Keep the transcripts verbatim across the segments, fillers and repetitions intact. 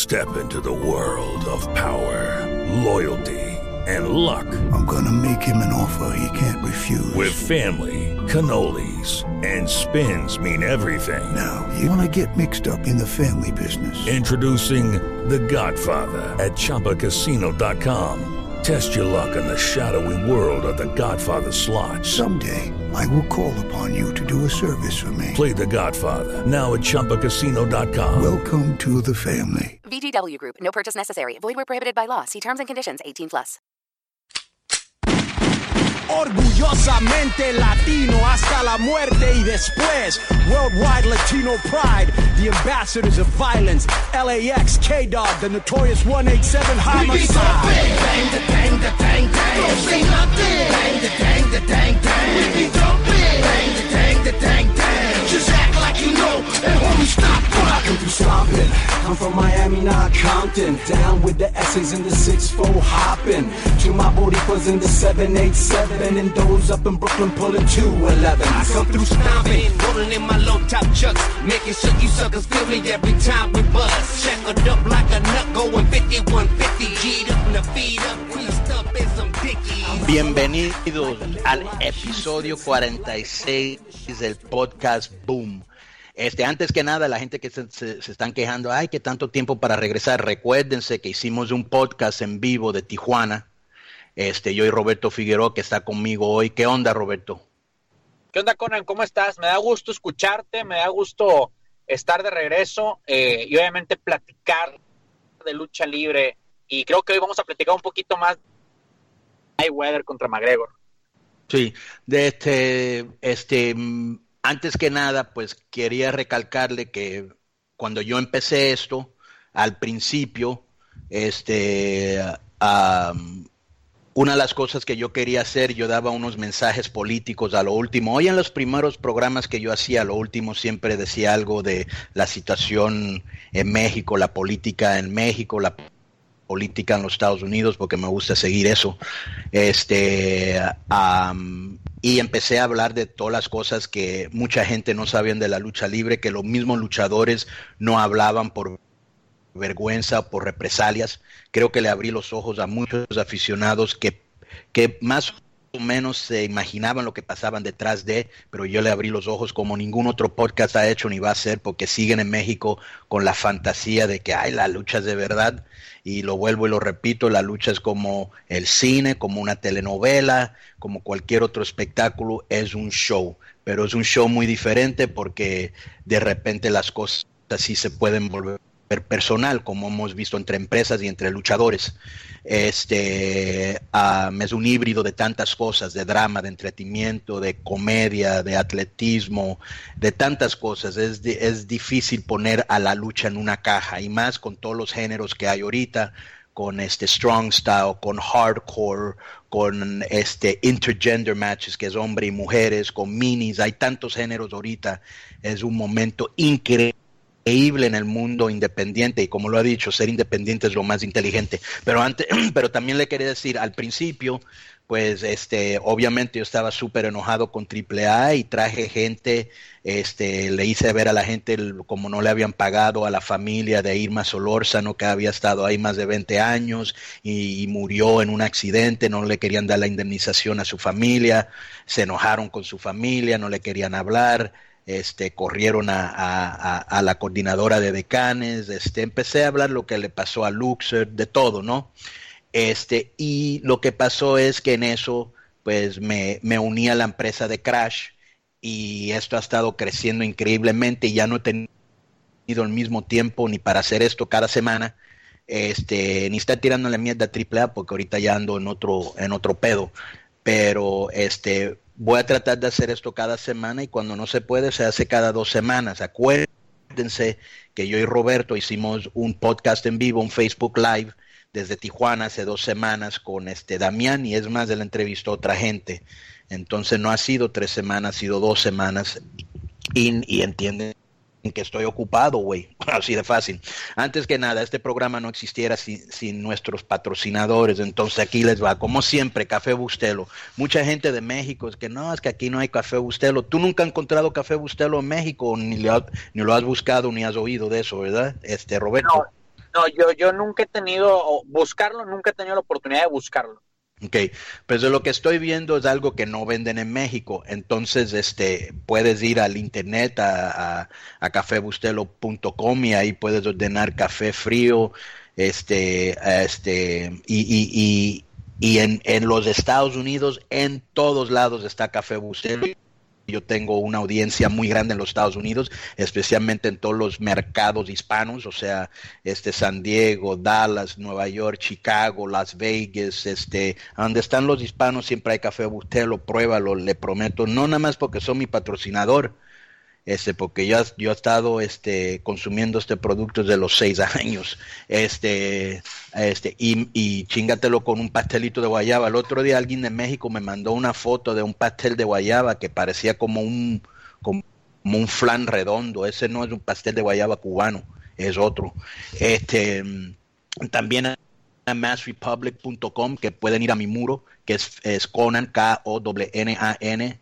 Step into the world of power, loyalty, and luck. I'm gonna make him an offer he can't refuse. With family, cannolis, and spins mean everything. Now, you wanna get mixed up in the family business. Introducing The Godfather at Chumba Casino dot com. Test your luck in the shadowy world of The Godfather slot. Someday, I will call upon you to do a service for me. Play The Godfather now at Chumba Casino dot com. Welcome to the family. V G W Group. No purchase necessary. Void where prohibited by law. See terms and conditions. eighteen plus. Orgullosamente latino hasta la muerte y después. Worldwide Latino pride. The ambassadors of violence. L A X, K-Dog, the notorious one eighty-seven homicide. Bang, the dang, the dang, dang. Don't say nothing. Bang, the dang, the dang, dang. We be jumping. Bang, the dang, the dang, dang. Just act like you know. And homie, stop. I can do stomping. I'm from Miami, not Compton. Down with the S's and the six four hopping. To my Boricuas in the seven eighty-seven. And those up in Brooklyn pulling two eleven. I come through stomping, rolling in my low top chucks, making sure you suckers feel me every time we buzz. Shackled up like a nut, going fifty-one fifty. G'd up in the feet up, creased up in some dickies. Bienvenidos al episodio cuarenta y seis del podcast Boom. Este, antes que nada, la gente que se, se, se están quejando, ay, que tanto tiempo para regresar, recuérdense que hicimos un podcast en vivo de Tijuana. Este, yo y Roberto Figueroa, que está conmigo hoy. ¿Qué onda, Roberto? ¿Qué onda, Conan? ¿Cómo estás? Me da gusto escucharte, me da gusto estar de regreso eh, y obviamente platicar de lucha libre. Y creo que hoy vamos a platicar un poquito más de Mayweather contra McGregor. Sí, de este, este, antes que nada, pues quería recalcarle que cuando yo empecé esto, al principio, este, um, una de las cosas que yo quería hacer, yo daba unos mensajes políticos a lo último. Hoy en los primeros programas que yo hacía, a lo último siempre decía algo de la situación en México, la política en México, la política en los Estados Unidos, porque me gusta seguir eso. Este, um, y empecé a hablar de todas las cosas que mucha gente no sabían de la lucha libre, que los mismos luchadores no hablaban por vergüenza, por represalias. Creo que le abrí los ojos a muchos aficionados que, que más o menos se imaginaban lo que pasaban detrás de, pero yo le abrí los ojos como ningún otro podcast ha hecho ni va a hacer, porque siguen en México con la fantasía de que ay, la lucha es de verdad, y lo vuelvo y lo repito, la lucha es como el cine, como una telenovela, como cualquier otro espectáculo, es un show, pero es un show muy diferente porque de repente las cosas sí se pueden volver personal, como hemos visto entre empresas y entre luchadores. Este um, es un híbrido de tantas cosas, de drama, de entretenimiento, de comedia, de atletismo, de tantas cosas. Es, di- es difícil poner a la lucha en una caja, y más con todos los géneros que hay ahorita, con este strong style, con hardcore, con este intergender matches, que es hombre y mujeres, con minis. Hay tantos géneros ahorita. Es un momento increíble increíble en el mundo independiente, y como lo ha dicho, ser independiente es lo más inteligente. Pero antes, pero también le quería decir, al principio, pues este, obviamente yo estaba súper enojado con Triple A y traje gente, este, le hice ver a la gente el, como no le habían pagado a la familia de Irma Solórzano, que había estado ahí más de veinte años y, y murió en un accidente, no le querían dar la indemnización a su familia, se enojaron con su familia, no le querían hablar. Este, corrieron a, a, a la coordinadora de decanes, este, empecé a hablar lo que le pasó a Luxor, de todo, ¿no? Este, y lo que pasó es que en eso, pues, me, me uní a la empresa de Crash, y esto ha estado creciendo increíblemente, y ya no he tenido el mismo tiempo ni para hacer esto cada semana, este, ni estar tirándole mierda a Triple A, porque ahorita ya ando en otro, en otro pedo, pero, este, voy a tratar de hacer esto cada semana, y cuando no se puede se hace cada dos semanas. Acuérdense que yo y Roberto hicimos un podcast en vivo, un Facebook Live desde Tijuana hace dos semanas con este Damián, y es más, él entrevistó a otra gente. Entonces no ha sido tres semanas, ha sido dos semanas, y, y entienden que estoy ocupado, güey, así de fácil. Antes que nada, este programa no existiera sin, sin nuestros patrocinadores, entonces aquí les va, como siempre, Café Bustelo. Mucha gente de México es que no, es que aquí no hay Café Bustelo. Tú nunca has encontrado Café Bustelo en México, ni lo, ni lo has buscado, ni has oído de eso, ¿verdad, este Roberto? No, No, yo, yo nunca he tenido, o buscarlo, nunca he tenido la oportunidad de buscarlo. Ok, pues de lo que estoy viendo es algo que no venden en México, entonces este puedes ir al internet a, a, a café bustelo punto com y ahí puedes ordenar café frío, este, este, y, y, y, y en, en los Estados Unidos, en todos lados está Café Bustelo. Yo tengo una audiencia muy grande en los Estados Unidos, especialmente en todos los mercados hispanos, o sea, este San Diego, Dallas, Nueva York, Chicago, Las Vegas, este, donde están los hispanos siempre hay Café Bustelo, pruébalo, le prometo, no nada más porque son mi patrocinador, este, porque yo, yo he estado este, consumiendo este producto desde los seis años, este, este, y, y chingatelo con un pastelito de guayaba. El otro día alguien de México me mandó una foto de un pastel de guayaba que parecía como un, como un flan redondo. Ese no es un pastel de guayaba cubano, es otro. Este, también a mass republic punto com, que pueden ir a mi muro, que es, es Conan, K O N N A N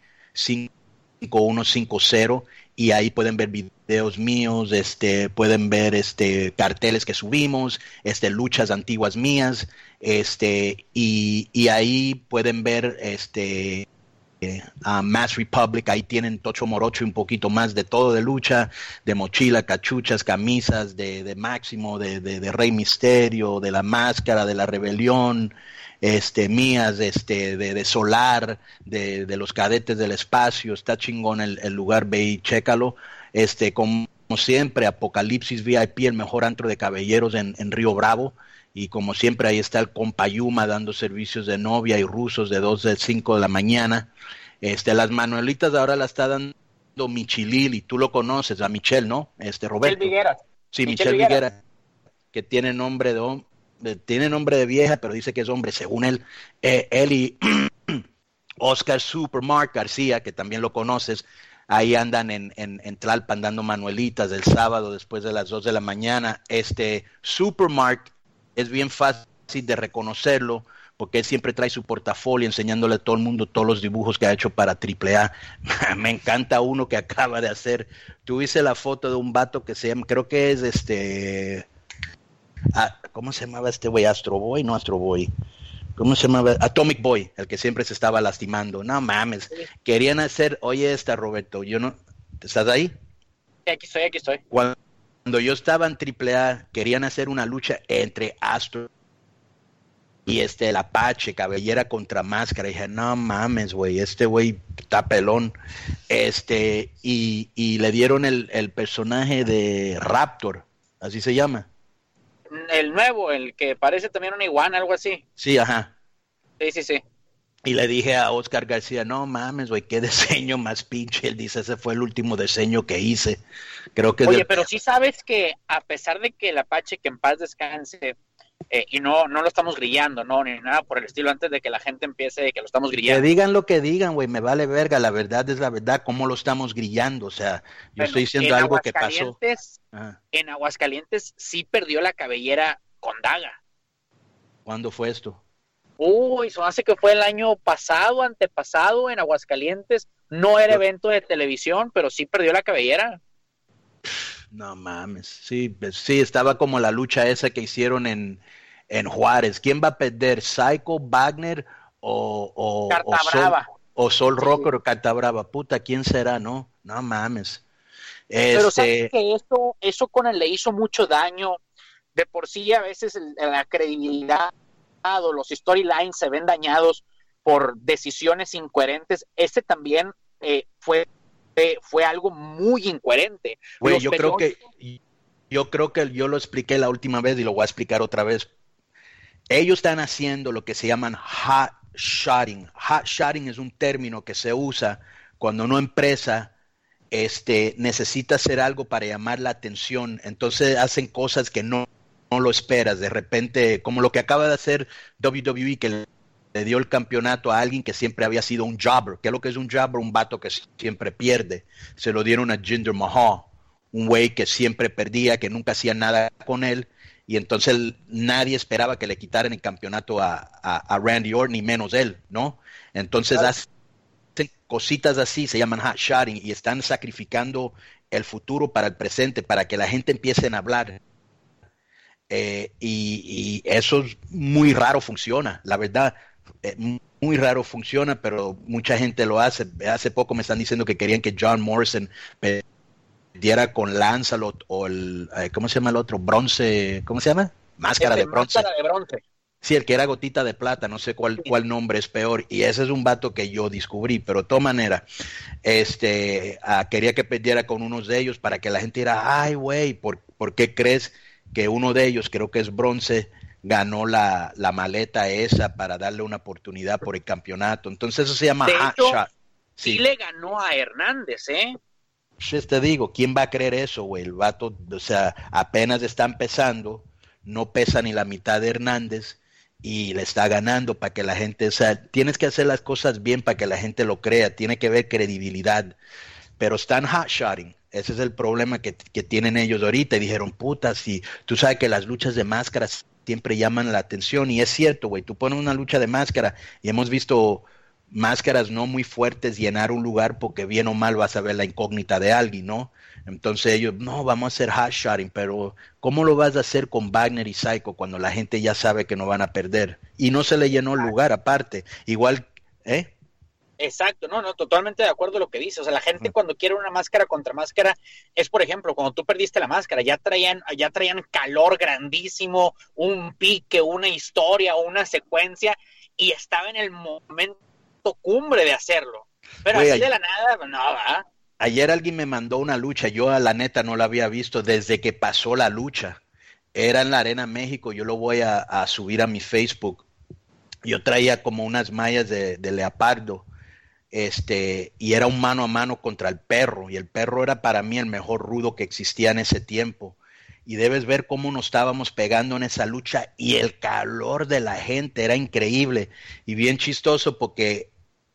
cinco uno cinco cero, y ahí pueden ver videos míos, este, pueden ver este carteles que subimos, este, luchas antiguas mías, este, y, y ahí pueden ver este uh, Mass Republic, ahí tienen Tocho Morocho y un poquito más de todo de lucha, de mochila, cachuchas, camisas, de, de Máximo, de, de, de Rey Misterio, de la Máscara, de la Rebelión, este, mías, este, de, de Solar, de, de los Cadetes del Espacio. Está chingón el, el lugar, ve y chécalo. Este, como siempre, Apocalipsis V I P, el mejor antro de caballeros en, en Río Bravo, y como siempre ahí está el compa Yuma dando servicios de novia y rusos de dos a cinco de la mañana. Este, las manuelitas ahora las está dando Michilil, y tú lo conoces, a Michelle, ¿no? Este, Roberto. Michelle Viguera. Sí, Michelle Michelle Viguera. Viguera, que tiene nombre de hombre. Tiene nombre de vieja, pero dice que es hombre, según él. Eh, él y Oscar Supermark García, que también lo conoces, ahí andan en, en, en Tlalpan dando manuelitas el sábado después de las dos de la mañana. Este Supermark es bien fácil de reconocerlo, porque él siempre trae su portafolio enseñándole a todo el mundo todos los dibujos que ha hecho para triple A. Me encanta uno que acaba de hacer. Tuviste la foto de un vato que se llama, creo que es este... Ah, ¿cómo se llamaba este güey? Astro Boy, no Astro Boy. ¿Cómo se llamaba? Atomic Boy, el que siempre se estaba lastimando. No mames. Querían hacer, oye esta, Roberto, yo no, ¿estás ahí? Aquí estoy, aquí estoy. Cuando yo estaba en triple A, querían hacer una lucha entre Astro y este, el Apache, cabellera contra máscara. Y dije, no mames, güey, este güey está pelón. Este, y, y le dieron el, el personaje de Raptor, así se llama. El nuevo, el que parece también una iguana, algo así. Sí, ajá. Sí, sí, sí. Y le dije a Oscar García, no mames, güey, qué diseño más pinche. Él dice, ese fue el último diseño que hice. Creo que Oye, de... pero sí sabes que a pesar de que el Apache, que en paz descanse, eh, y no no lo estamos grillando, no, ni nada por el estilo, antes de que la gente empiece que lo estamos Que grillando. digan lo que digan, güey, me vale verga, la verdad es la verdad, cómo lo estamos grillando, o sea, yo Bueno, estoy diciendo en algo que pasó. Aguascalientes, Ajá. En Aguascalientes sí perdió la cabellera con daga. ¿Cuándo fue esto? Uy, eso hace que fue el año pasado, antepasado, en Aguascalientes. No era Yo- evento de televisión, pero sí perdió la cabellera. No mames, sí, pues, sí, estaba como la lucha esa que hicieron en, en Juárez. ¿Quién va a perder, Psycho, Wagner o, o, Carta o Sol, Brava. o Sol Rocker o Carta Brava? Puta, ¿quién será? No, no mames. Pero sabes Este, que eso, eso con él le hizo mucho daño. De por sí a veces el- la credibilidad o los storylines se ven dañados por decisiones incoherentes. Este también eh, fue, eh, fue algo muy incoherente. güey, Los yo creo periódicos- que yo creo que yo lo expliqué la última vez y lo voy a explicar otra vez. Ellos están haciendo lo que se llaman hot shotting. Hot shotting es un término que se usa cuando una empresa este, necesita hacer algo para llamar la atención. Entonces hacen cosas que no, no lo esperas. De repente, como lo que acaba de hacer W W E, que le, le dio el campeonato a alguien que siempre había sido un jobber. ¿Qué es lo que es un jobber? Un vato que siempre pierde. Se lo dieron a Jinder Mahal, un güey que siempre perdía, que nunca hacía nada con él. Y entonces él- nadie esperaba que le quitaran el campeonato a, a, a Randy Orton, ni menos él, ¿no? Entonces Claro. hacen cositas así, se llaman hot shotting, y están sacrificando el futuro para el presente, para que la gente empiece a hablar. eh, y, y eso es muy raro funciona, la verdad, eh, muy raro funciona, pero mucha gente lo hace. Hace poco me están diciendo que querían que John Morrison perdiera con Lancelot o el, eh, ¿cómo se llama el otro? Bronce, ¿cómo se llama? Máscara de bronce. Máscara de bronce. Sí, el que era gotita de plata, no sé cuál, cuál nombre es peor, y ese es un vato que yo descubrí, pero de todas maneras, este, uh, quería que perdiera con unos de ellos para que la gente diera, ay, güey, ¿por, ¿por qué crees que uno de ellos, creo que es Bronce, ganó la, la maleta esa para darle una oportunidad por el campeonato? Entonces eso se llama de hot hecho, shot. Sí. Sí le ganó a Hernández, ¿eh? Pues te digo, ¿quién va a creer eso, güey? El vato, o sea, apenas está empezando, no pesa ni la mitad de Hernández, y le está ganando para que la gente, o sea, tienes que hacer las cosas bien para que la gente lo crea, tiene que ver credibilidad, pero están hot-shotting, ese es el problema que, que tienen ellos ahorita, y dijeron, puta, si tú sabes que las luchas de máscaras siempre llaman la atención, y es cierto, güey, tú pones una lucha de máscara, y hemos visto máscaras no muy fuertes llenar un lugar porque bien o mal vas a ver la incógnita de alguien, ¿no? Entonces ellos, no, vamos a hacer hot-shotting, pero ¿cómo lo vas a hacer con Wagner y Psycho cuando la gente ya sabe que no van a perder? Y no se le llenó el lugar aparte, igual, ¿eh? Exacto, no, no, totalmente de acuerdo con lo que dice. O sea, la gente cuando quiere una máscara contra máscara es, por ejemplo, cuando tú perdiste la máscara, ya traían, ya traían calor grandísimo, un pique, una historia, una secuencia, y estaba en el momento cumbre de hacerlo. Pero Oye, así de la nada, no, ¿verdad? Ayer alguien me mandó una lucha, yo a la neta no la había visto desde que pasó la lucha. Era en la Arena México, yo lo voy a, a subir a mi Facebook. Yo traía como unas mallas de, de leopardo, este, y era un mano a mano contra el perro, y el perro era para mí el mejor rudo que existía en ese tiempo. Y debes ver cómo nos estábamos pegando en esa lucha, y el calor de la gente era increíble, y bien chistoso porque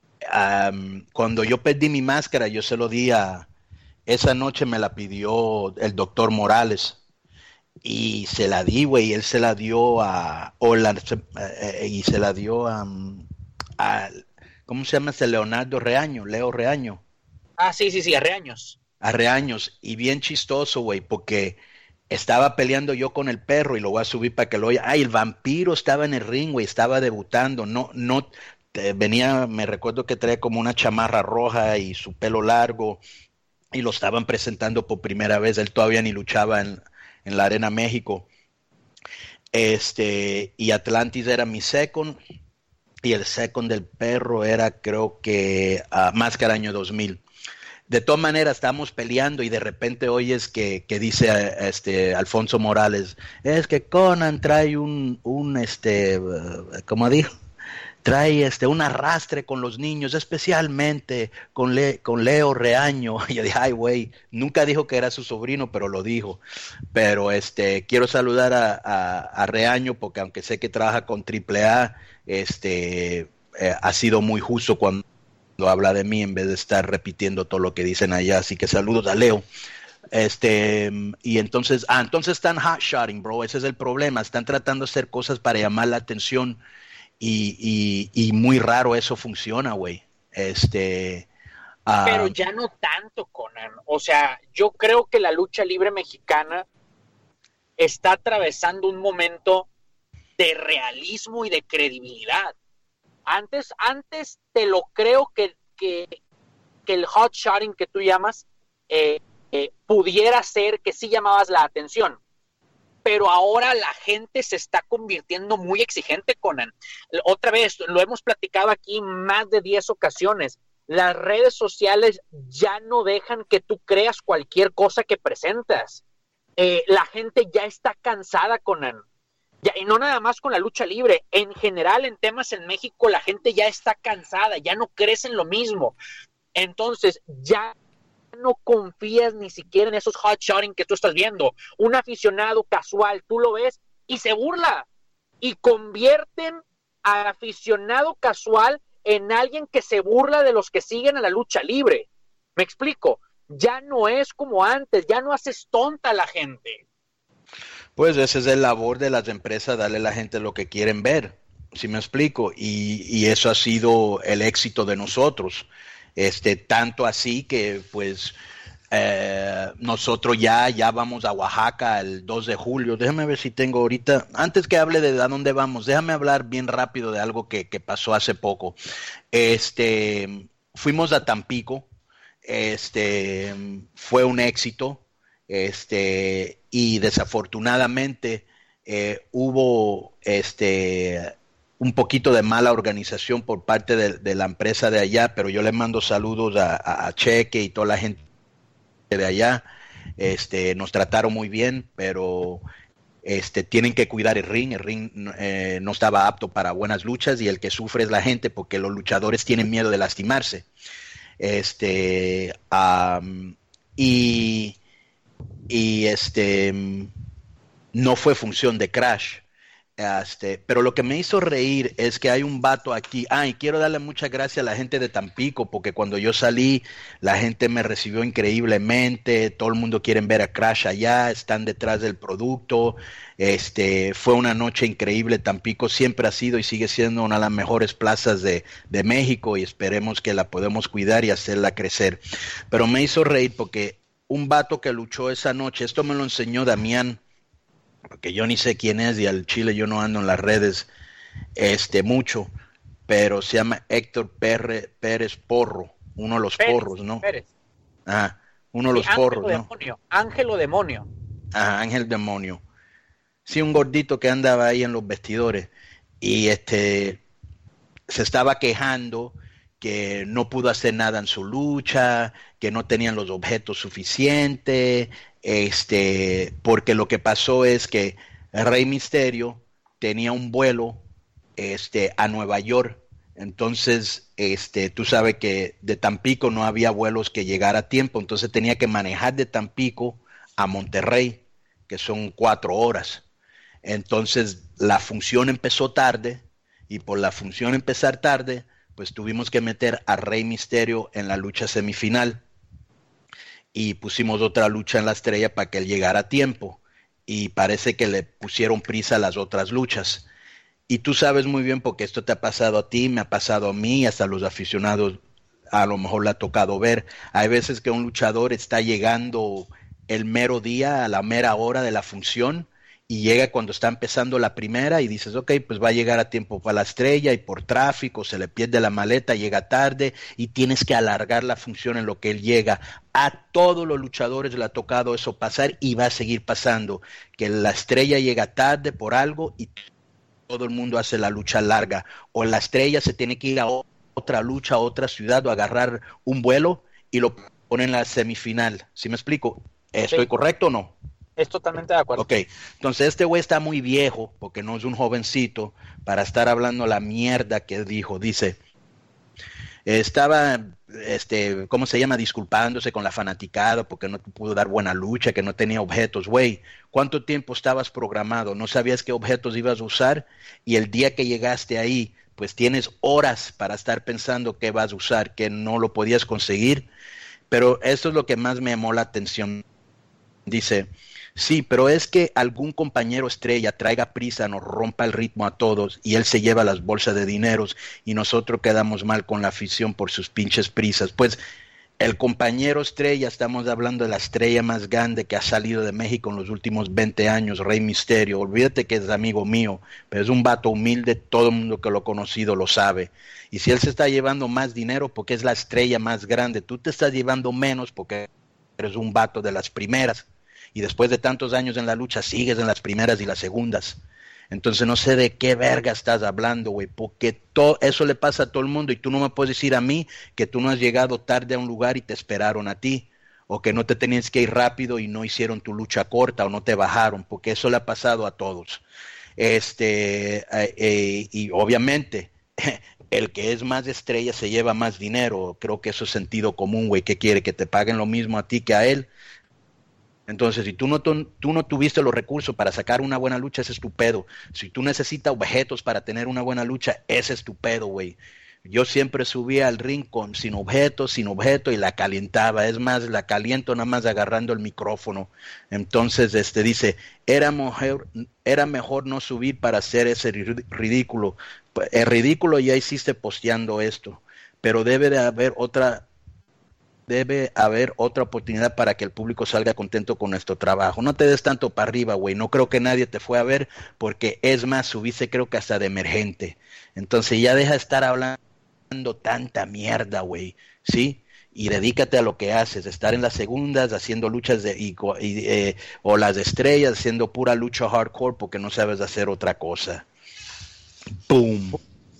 Um, cuando yo perdí mi máscara, yo se lo di a, esa noche me la pidió el doctor Morales, y se la di, güey, él se la dio a, o la, eh, y se la dio a, a, ¿cómo se llama ese? Leonardo Reaño, Leo Reaño. Ah, sí, sí, sí, a Reaños. A Reaños, y bien chistoso, güey, porque estaba peleando yo con el perro, y lo voy a subir para que lo oiga. Ay, el vampiro estaba en el ring, güey, estaba debutando, no, no, venía, me recuerdo que traía como una chamarra roja y su pelo largo, y lo estaban presentando por primera vez. Él todavía ni luchaba en, en la Arena México, este, y Atlantis era mi second, y el second del perro era, creo que uh, Máscara año dos mil. De todas maneras, estamos peleando, y de repente oyes que, que dice este Alfonso Morales, es que Conan trae un, un este, uh, ¿cómo dijo? Trae este un arrastre con los niños, especialmente con, Le, con Leo Reaño. Y yo dije, ay, güey, nunca dijo que era su sobrino, pero lo dijo. Pero este quiero saludar a, a, a Reaño, porque aunque sé que trabaja con triple A, este, eh, ha sido muy justo cuando habla de mí, en vez de estar repitiendo todo lo que dicen allá. Así que saludos a Leo. Este, y entonces, ah, entonces están hot-shotting, bro, ese es el problema. Están tratando de hacer cosas para llamar la atención. Y, y, y muy raro eso funciona, güey. Este, uh... Pero ya no tanto, Conan. O sea, yo creo que la lucha libre mexicana está atravesando un momento de realismo y de credibilidad. Antes, antes te lo creo que, que, que el hot shotting que tú llamas eh, eh, pudiera ser que sí llamabas la atención. Pero ahora la gente se está convirtiendo muy exigente, Conan. Otra vez, lo hemos platicado aquí más de diez ocasiones. Las redes sociales ya no dejan que tú creas cualquier cosa que presentas. Eh, la gente ya está cansada, Conan. Ya, y no nada más con la lucha libre. En general, en temas en México, la gente ya está cansada, ya no crees en lo mismo. Entonces, ya no confías ni siquiera en esos hot-shotting que tú estás viendo. Un aficionado casual, tú lo ves y se burla. Y convierten al aficionado casual en alguien que se burla de los que siguen a la lucha libre. ¿Me explico? Ya no es como antes, ya no haces tonta a la gente. Pues ese es el labor de las empresas, darle a la gente lo que quieren ver. ¿Sí me explico? Y, y eso ha sido el éxito de nosotros. Este, tanto así que pues Eh, nosotros ya, ya vamos a Oaxaca el dos de julio. Déjame ver si tengo ahorita, antes que hable de a dónde vamos, déjame hablar bien rápido de algo que, que pasó hace poco. Este, fuimos a Tampico, este, fue un éxito, este, y desafortunadamente eh, hubo este un poquito de mala organización por parte de, de la empresa de allá, pero yo le mando saludos a, a, a Cheque y toda la gente de allá. Este, nos trataron muy bien, pero este, tienen que cuidar el ring. El ring eh, no estaba apto para buenas luchas y el que sufre es la gente porque los luchadores tienen miedo de lastimarse. Este, um, y, y este, no fue función de Crash. Este, pero lo que me hizo reír es que hay un vato aquí. Ah, y quiero darle muchas gracias a la gente de Tampico, porque cuando yo salí, la gente me recibió increíblemente. Todo el mundo quiere ver a Crash allá, están detrás del producto. Este, fue una noche increíble. Tampico siempre ha sido y sigue siendo una de las mejores plazas de, de México, y esperemos que la podemos cuidar y hacerla crecer. Pero me hizo reír porque un vato que luchó esa noche, esto me lo enseñó Damián, porque yo ni sé quién es, y al chile yo no ando en las redes este mucho, pero se llama Héctor Pérez, Pérez Porro, uno de los Pérez, porros, ¿no? Pérez. Ah, uno de los sí, porros, Ángel ¿no? Demonio, Ángel o Demonio. Ah, Ángel Demonio. Sí, un gordito que andaba ahí en los vestidores, y este se estaba quejando que no pudo hacer nada en su lucha, que no tenían los objetos suficientes, este, porque lo que pasó es que Rey Misterio tenía un vuelo este, a Nueva York. Entonces, este, tú sabes que de Tampico no había vuelos que llegara a tiempo, entonces tenía que manejar de Tampico a Monterrey, que son cuatro horas. Entonces, la función empezó tarde, y por la función empezar tarde, pues tuvimos que meter a Rey Misterio en la lucha semifinal, y pusimos otra lucha en la estrella para que él llegara a tiempo, y parece que le pusieron prisa a las otras luchas. Y tú sabes muy bien, porque esto te ha pasado a ti, me ha pasado a mí, hasta los aficionados a lo mejor le ha tocado ver. Hay veces que un luchador está llegando el mero día, a la mera hora de la función, y llega cuando está empezando la primera y dices, ok, pues va a llegar a tiempo para la estrella, y por tráfico se le pierde la maleta, llega tarde y tienes que alargar la función en lo que él llega. A todos los luchadores le ha tocado eso pasar, y va a seguir pasando, que la estrella llega tarde por algo y todo el mundo hace la lucha larga, o la estrella se tiene que ir a otra lucha, a otra ciudad, o agarrar un vuelo y lo pone en la semifinal. ¿Sí me explico? ¿Estoy sí. correcto o no? Es totalmente de acuerdo. Ok, entonces este güey está muy viejo, porque no es un jovencito, para estar hablando la mierda que dijo. Dice, estaba, este, ¿cómo se llama? Disculpándose con la fanaticada porque no pudo dar buena lucha, que no tenía objetos. Güey, ¿cuánto tiempo estabas programado? ¿No sabías qué objetos ibas a usar? Y el día que llegaste ahí, pues tienes horas para estar pensando qué vas a usar, que no lo podías conseguir. Pero esto es lo que más me llamó la atención. Dice, sí, pero es que algún compañero estrella traiga prisa, nos rompa el ritmo a todos, y él se lleva las bolsas de dineros, y nosotros quedamos mal con la afición por sus pinches prisas. Pues el compañero estrella, estamos hablando de la estrella más grande que ha salido de México en los últimos veinte años, Rey Misterio. Olvídate que es amigo mío, pero es un vato humilde, todo el mundo que lo ha conocido lo sabe. Y si él se está llevando más dinero porque es la estrella más grande, tú te estás llevando menos porque eres un vato de las primeras. Y después de tantos años en la lucha sigues en las primeras y las segundas. Entonces no sé de qué verga estás hablando, güey, porque todo eso le pasa a todo el mundo, y tú no me puedes decir a mí que tú no has llegado tarde a un lugar y te esperaron a ti, o que no te tenías que ir rápido y no hicieron tu lucha corta o no te bajaron, porque eso le ha pasado a todos. Este eh, eh, y obviamente el que es más estrella se lleva más dinero. Creo que eso es sentido común, güey. ¿Qué quiere? ¿Que te paguen lo mismo a ti que a él? Entonces, si tú no, tú no tuviste los recursos para sacar una buena lucha, ese es tu pedo. Si tú necesitas objetos para tener una buena lucha, ese es tu pedo, güey. Yo siempre subía al ring con, sin objetos, sin objeto, y la calentaba. Es más, la caliento nada más agarrando el micrófono. Entonces, este dice, era mejor, era mejor no subir para hacer ese ridículo. El ridículo ya hiciste posteando esto, pero debe de haber otra debe haber otra oportunidad para que el público salga contento con nuestro trabajo. No te des tanto para arriba, güey. No creo que nadie te fue a ver, porque es más, subiste creo que hasta de emergente. Entonces ya deja de estar hablando tanta mierda, güey, ¿sí? Y dedícate a lo que haces, estar en las segundas haciendo luchas de, y, y, eh, o las estrellas haciendo pura lucha hardcore porque no sabes hacer otra cosa. ¡Boom!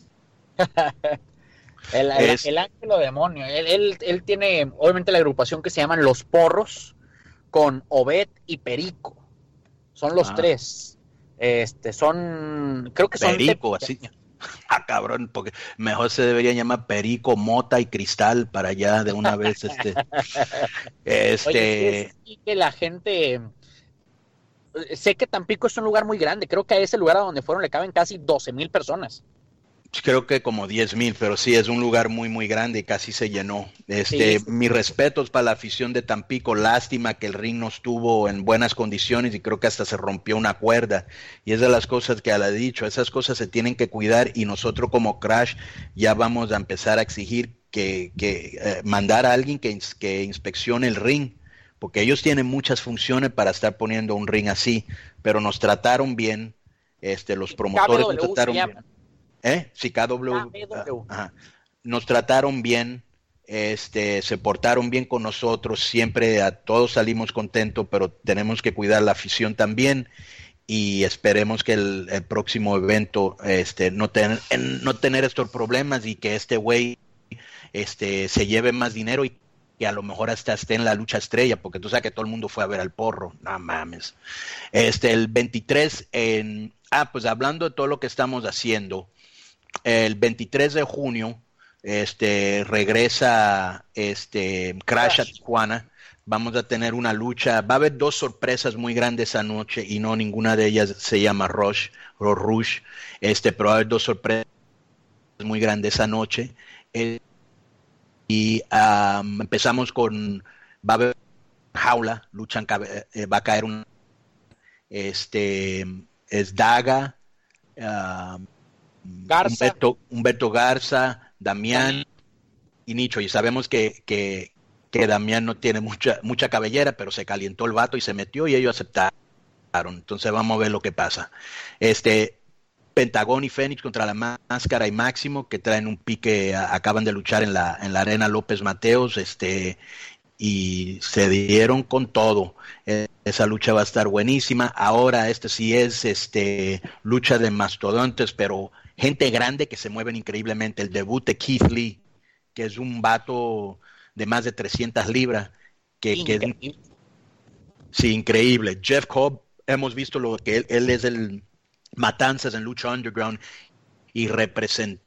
El, el, es... el ángel o demonio, él, él, él tiene obviamente la agrupación que se llaman Los Porros, con Obed y Perico, son los ah. tres, este, son, creo que son Perico, te... así, ah cabrón, porque mejor se deberían llamar Perico, Mota y Cristal para allá de una vez, este, este, Oye, sí, que la gente, sé que Tampico es un lugar muy grande, creo que a ese lugar a donde fueron le caben casi doce mil personas. Creo que como diez mil, pero sí, es un lugar muy, muy grande y casi se llenó. Este, sí, sí. Mis respetos para la afición de Tampico. Lástima que el ring no estuvo en buenas condiciones y creo que hasta se rompió una cuerda. Y es de las cosas que él ha dicho. Esas cosas se tienen que cuidar y nosotros como Crash ya vamos a empezar a exigir que, que eh, mandar a alguien que, que inspeccione el ring. Porque ellos tienen muchas funciones para estar poniendo un ring así, pero nos trataron bien. Este, los promotores nos trataron bien. ¿Eh? Sí, K W, uh, ajá. Nos trataron bien, este, se portaron bien con nosotros, siempre a todos salimos contentos, pero tenemos que cuidar la afición también y esperemos que el, el próximo evento este, no, ten, no tener estos problemas y que este güey este, se lleve más dinero y que a lo mejor hasta esté en la lucha estrella, porque tú sabes que todo el mundo fue a ver al Porro, no mames. Este, el veintitrés, en, ah, pues hablando de todo lo que estamos haciendo, el veintitrés de junio este regresa este Crash a Tijuana. Vamos a tener una lucha, va a haber dos sorpresas muy grandes esa noche y no ninguna de ellas se llama Rush o Rush, este, pero va a haber dos sorpresas muy grandes esa noche. Eh, y um, empezamos con, va a haber jaula, luchan, eh, va a caer un este es Daga, uh, Garza. Humberto, Humberto Garza, Damián y Nicho, y sabemos que, que, que Damián no tiene mucha, mucha cabellera, pero se calientó el vato y se metió y ellos aceptaron, entonces vamos a ver lo que pasa. Este Pentagón y Fénix contra la Máscara y Máximo, que traen un pique, a, acaban de luchar en la, en la Arena López Mateos, este y se dieron con todo. Eh, esa lucha va a estar buenísima. Ahora este sí es este lucha de mastodontes, pero gente grande que se mueven increíblemente. El debut de Keith Lee, que es un vato de más de trescientas libras, que, que es, sí, increíble. Jeff Cobb, hemos visto lo que él, él es el Matanzas en Lucha Underground y representó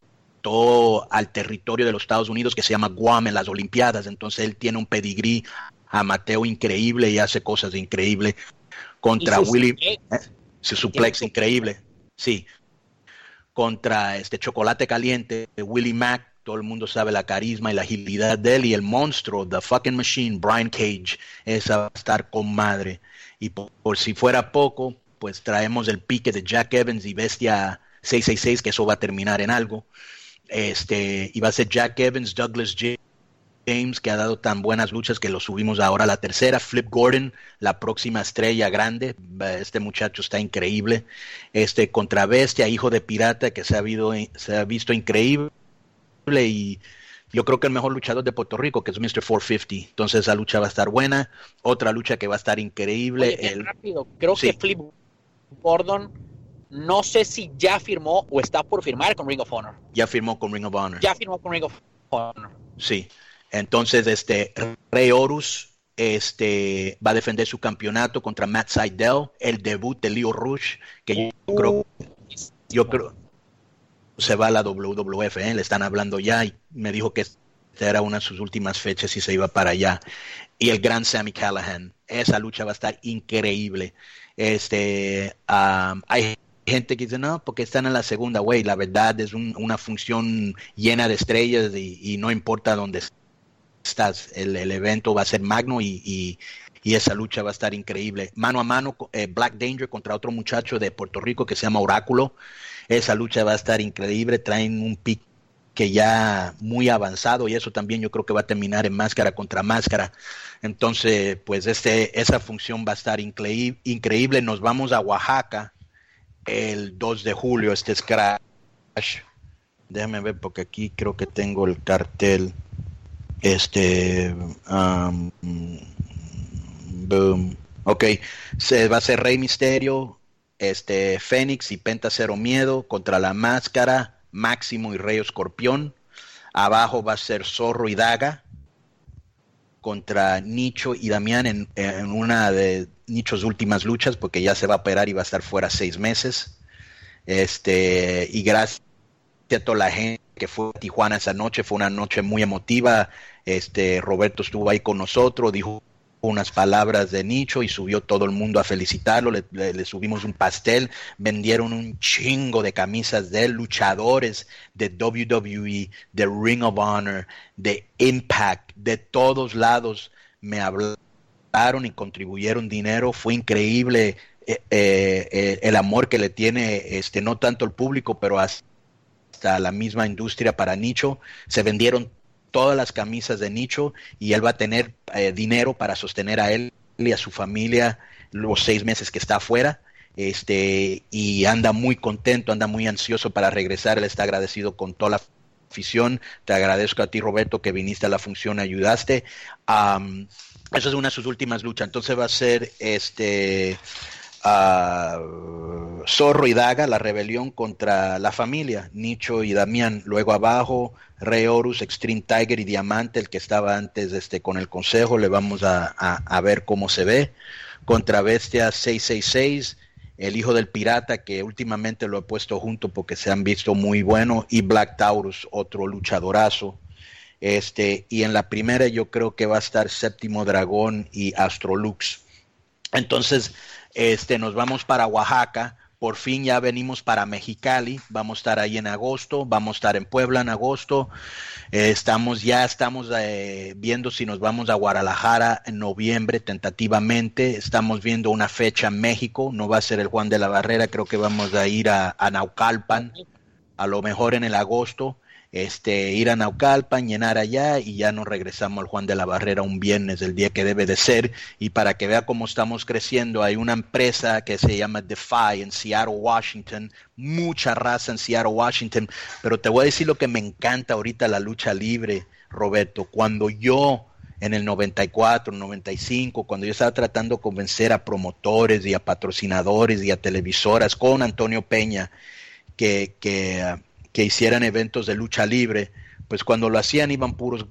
al territorio de los Estados Unidos que se llama Guam en las Olimpiadas, entonces él tiene un pedigrí amateur increíble y hace cosas increíbles contra Willie, eh, su suplex increíble, sí, contra este Chocolate Caliente, Willie Mack, todo el mundo sabe la carisma y la agilidad de él, y el monstruo, The Fucking Machine, Brian Cage, esa va a estar con madre, y por, por si fuera poco, pues traemos el pique de Jack Evans y Bestia seiscientos sesenta y seis, que eso va a terminar en algo. Este, y va a ser Jack Evans, Douglas James, que ha dado tan buenas luchas que lo subimos ahora a la tercera. Flip Gordon, la próxima estrella grande, este muchacho está increíble. Este, contra Bestia, hijo de pirata, que se ha, habido, se ha visto increíble, y yo creo que el mejor luchador de Puerto Rico, que es mister cuatrocientos cincuenta, entonces esa lucha va a estar buena. Otra lucha que va a estar increíble. Oye, el... rápido, creo sí. que Flip Gordon, no sé si ya firmó o está por firmar con Ring of Honor. Ya firmó con Ring of Honor. Ya firmó con Ring of Honor. Sí. Entonces, este Rey Horus este, va a defender su campeonato contra Matt Sydal, el debut de Leo Rush, que yo uh, creo, yo creo se va a la W W F, ¿eh? Le están hablando ya y me dijo que esta era una de sus últimas fechas y se iba para allá. Y el gran Sami Callihan, esa lucha va a estar increíble. Este, um, hay gente que dice, no, porque están en la segunda, güey, la verdad es un, una función llena de estrellas y, y no importa dónde estás, el, el evento va a ser magno y, y, y esa lucha va a estar increíble. Mano a mano, eh, Black Danger contra otro muchacho de Puerto Rico que se llama Oráculo, esa lucha va a estar increíble, traen un pique que ya muy avanzado, y eso también yo creo que va a terminar en máscara contra máscara. Entonces, pues este, esa función va a estar increíble, increíble. Nos vamos a Oaxaca el dos de julio, este es Crash. Déjame ver porque aquí creo que tengo el cartel. Este, um, boom. Ok, se va a ser Rey Misterio, este, Fénix y Penta Cero Miedo contra La Máscara, Máximo y Rey Escorpión. Abajo va a ser Zorro y Daga contra Nicho y Damián en, en una de Nichos últimas luchas, porque ya se va a operar y va a estar fuera seis meses. Este, y gracias a toda la gente que fue a Tijuana esa noche, fue una noche muy emotiva. Este, Roberto estuvo ahí con nosotros, dijo unas palabras de Nicho y subió todo el mundo a felicitarlo, le, le, le subimos un pastel, vendieron un chingo de camisas de él, luchadores de W W E, de Ring of Honor, de Impact, de todos lados me hablaron y contribuyeron dinero. Fue increíble eh, eh, el amor que le tiene, este, no tanto el público, pero hasta la misma industria para Nicho. Se vendieron todas las camisas de Nicho y él va a tener eh, dinero para sostener a él y a su familia los seis meses que está afuera, este, y anda muy contento, anda muy ansioso para regresar. Él está agradecido con toda la afición. Te agradezco a ti, Roberto, que viniste a la función, ayudaste. Um, esa es una de sus últimas luchas. Entonces va a ser este uh, Zorro y Daga, la rebelión contra la familia, Nicho y Damián. Luego abajo Rey Horus, Extreme Tiger y Diamante, el que estaba antes este, con el consejo. Le vamos a, a, a ver cómo se ve. Contra Bestia seiscientos sesenta y seis, el hijo del pirata, que últimamente lo he puesto junto porque se han visto muy buenos, y Black Taurus, otro luchadorazo. Este, y en la primera yo creo que va a estar Séptimo Dragón y Astrolux. Entonces, este, nos vamos para Oaxaca. Por fin ya venimos para Mexicali, vamos a estar ahí en agosto, vamos a estar en Puebla en agosto, eh, estamos ya estamos eh, viendo si nos vamos a Guadalajara en noviembre tentativamente, estamos viendo una fecha en México, no va a ser el Juan de la Barrera, creo que vamos a ir a, a Naucalpan, a lo mejor en el agosto, este, ir a Naucalpan, llenar allá y ya nos regresamos al Juan de la Barrera un viernes, el día que debe de ser. Y para que vea cómo estamos creciendo, hay una empresa que se llama Defy en Seattle, Washington, mucha raza en Seattle, Washington, pero te voy a decir lo que me encanta ahorita la lucha libre, Roberto. Cuando yo en el noventa y cuatro, noventa y cinco, cuando yo estaba tratando de convencer a promotores y a patrocinadores y a televisoras con Antonio Peña que, que uh, que hicieran eventos de lucha libre, pues cuando lo hacían iban puros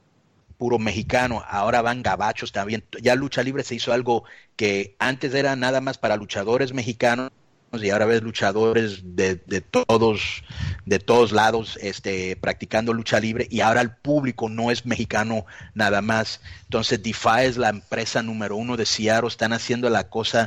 puro mexicanos, ahora van gabachos también. Ya lucha libre se hizo algo que antes era nada más para luchadores mexicanos y ahora ves luchadores de, de todos de todos lados este, practicando lucha libre, y ahora el público no es mexicano nada más. Entonces Defy es la empresa número uno de Seattle, están haciendo la cosa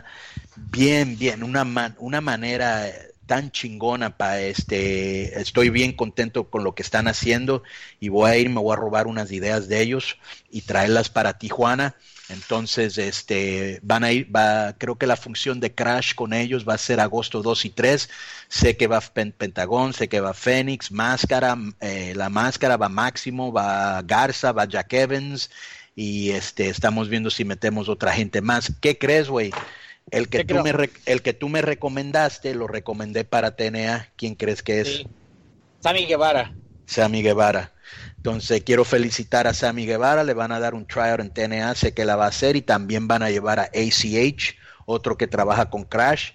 bien, bien, una, man, una manera tan chingona para este, estoy bien contento con lo que están haciendo y voy a ir, me voy a robar unas ideas de ellos y traerlas para Tijuana. Entonces, este, van a ir, va, creo que la función de Crash con ellos va a ser agosto dos y tres. Sé que va Pen- Pentagón, sé que va Fénix, Máscara, eh, la Máscara, va Máximo, va Garza, va Jack Evans, y este, estamos viendo si metemos otra gente más. ¿Qué crees, güey? El que, tú me re- el que tú me recomendaste, lo recomendé para T N A. ¿Quién crees que es? Sí. Sammy Guevara. Sammy Guevara. Entonces quiero felicitar a Sammy Guevara, le van a dar un tryout en T N A, sé que la va a hacer, y también van a llevar a A C H, otro que trabaja con Crash,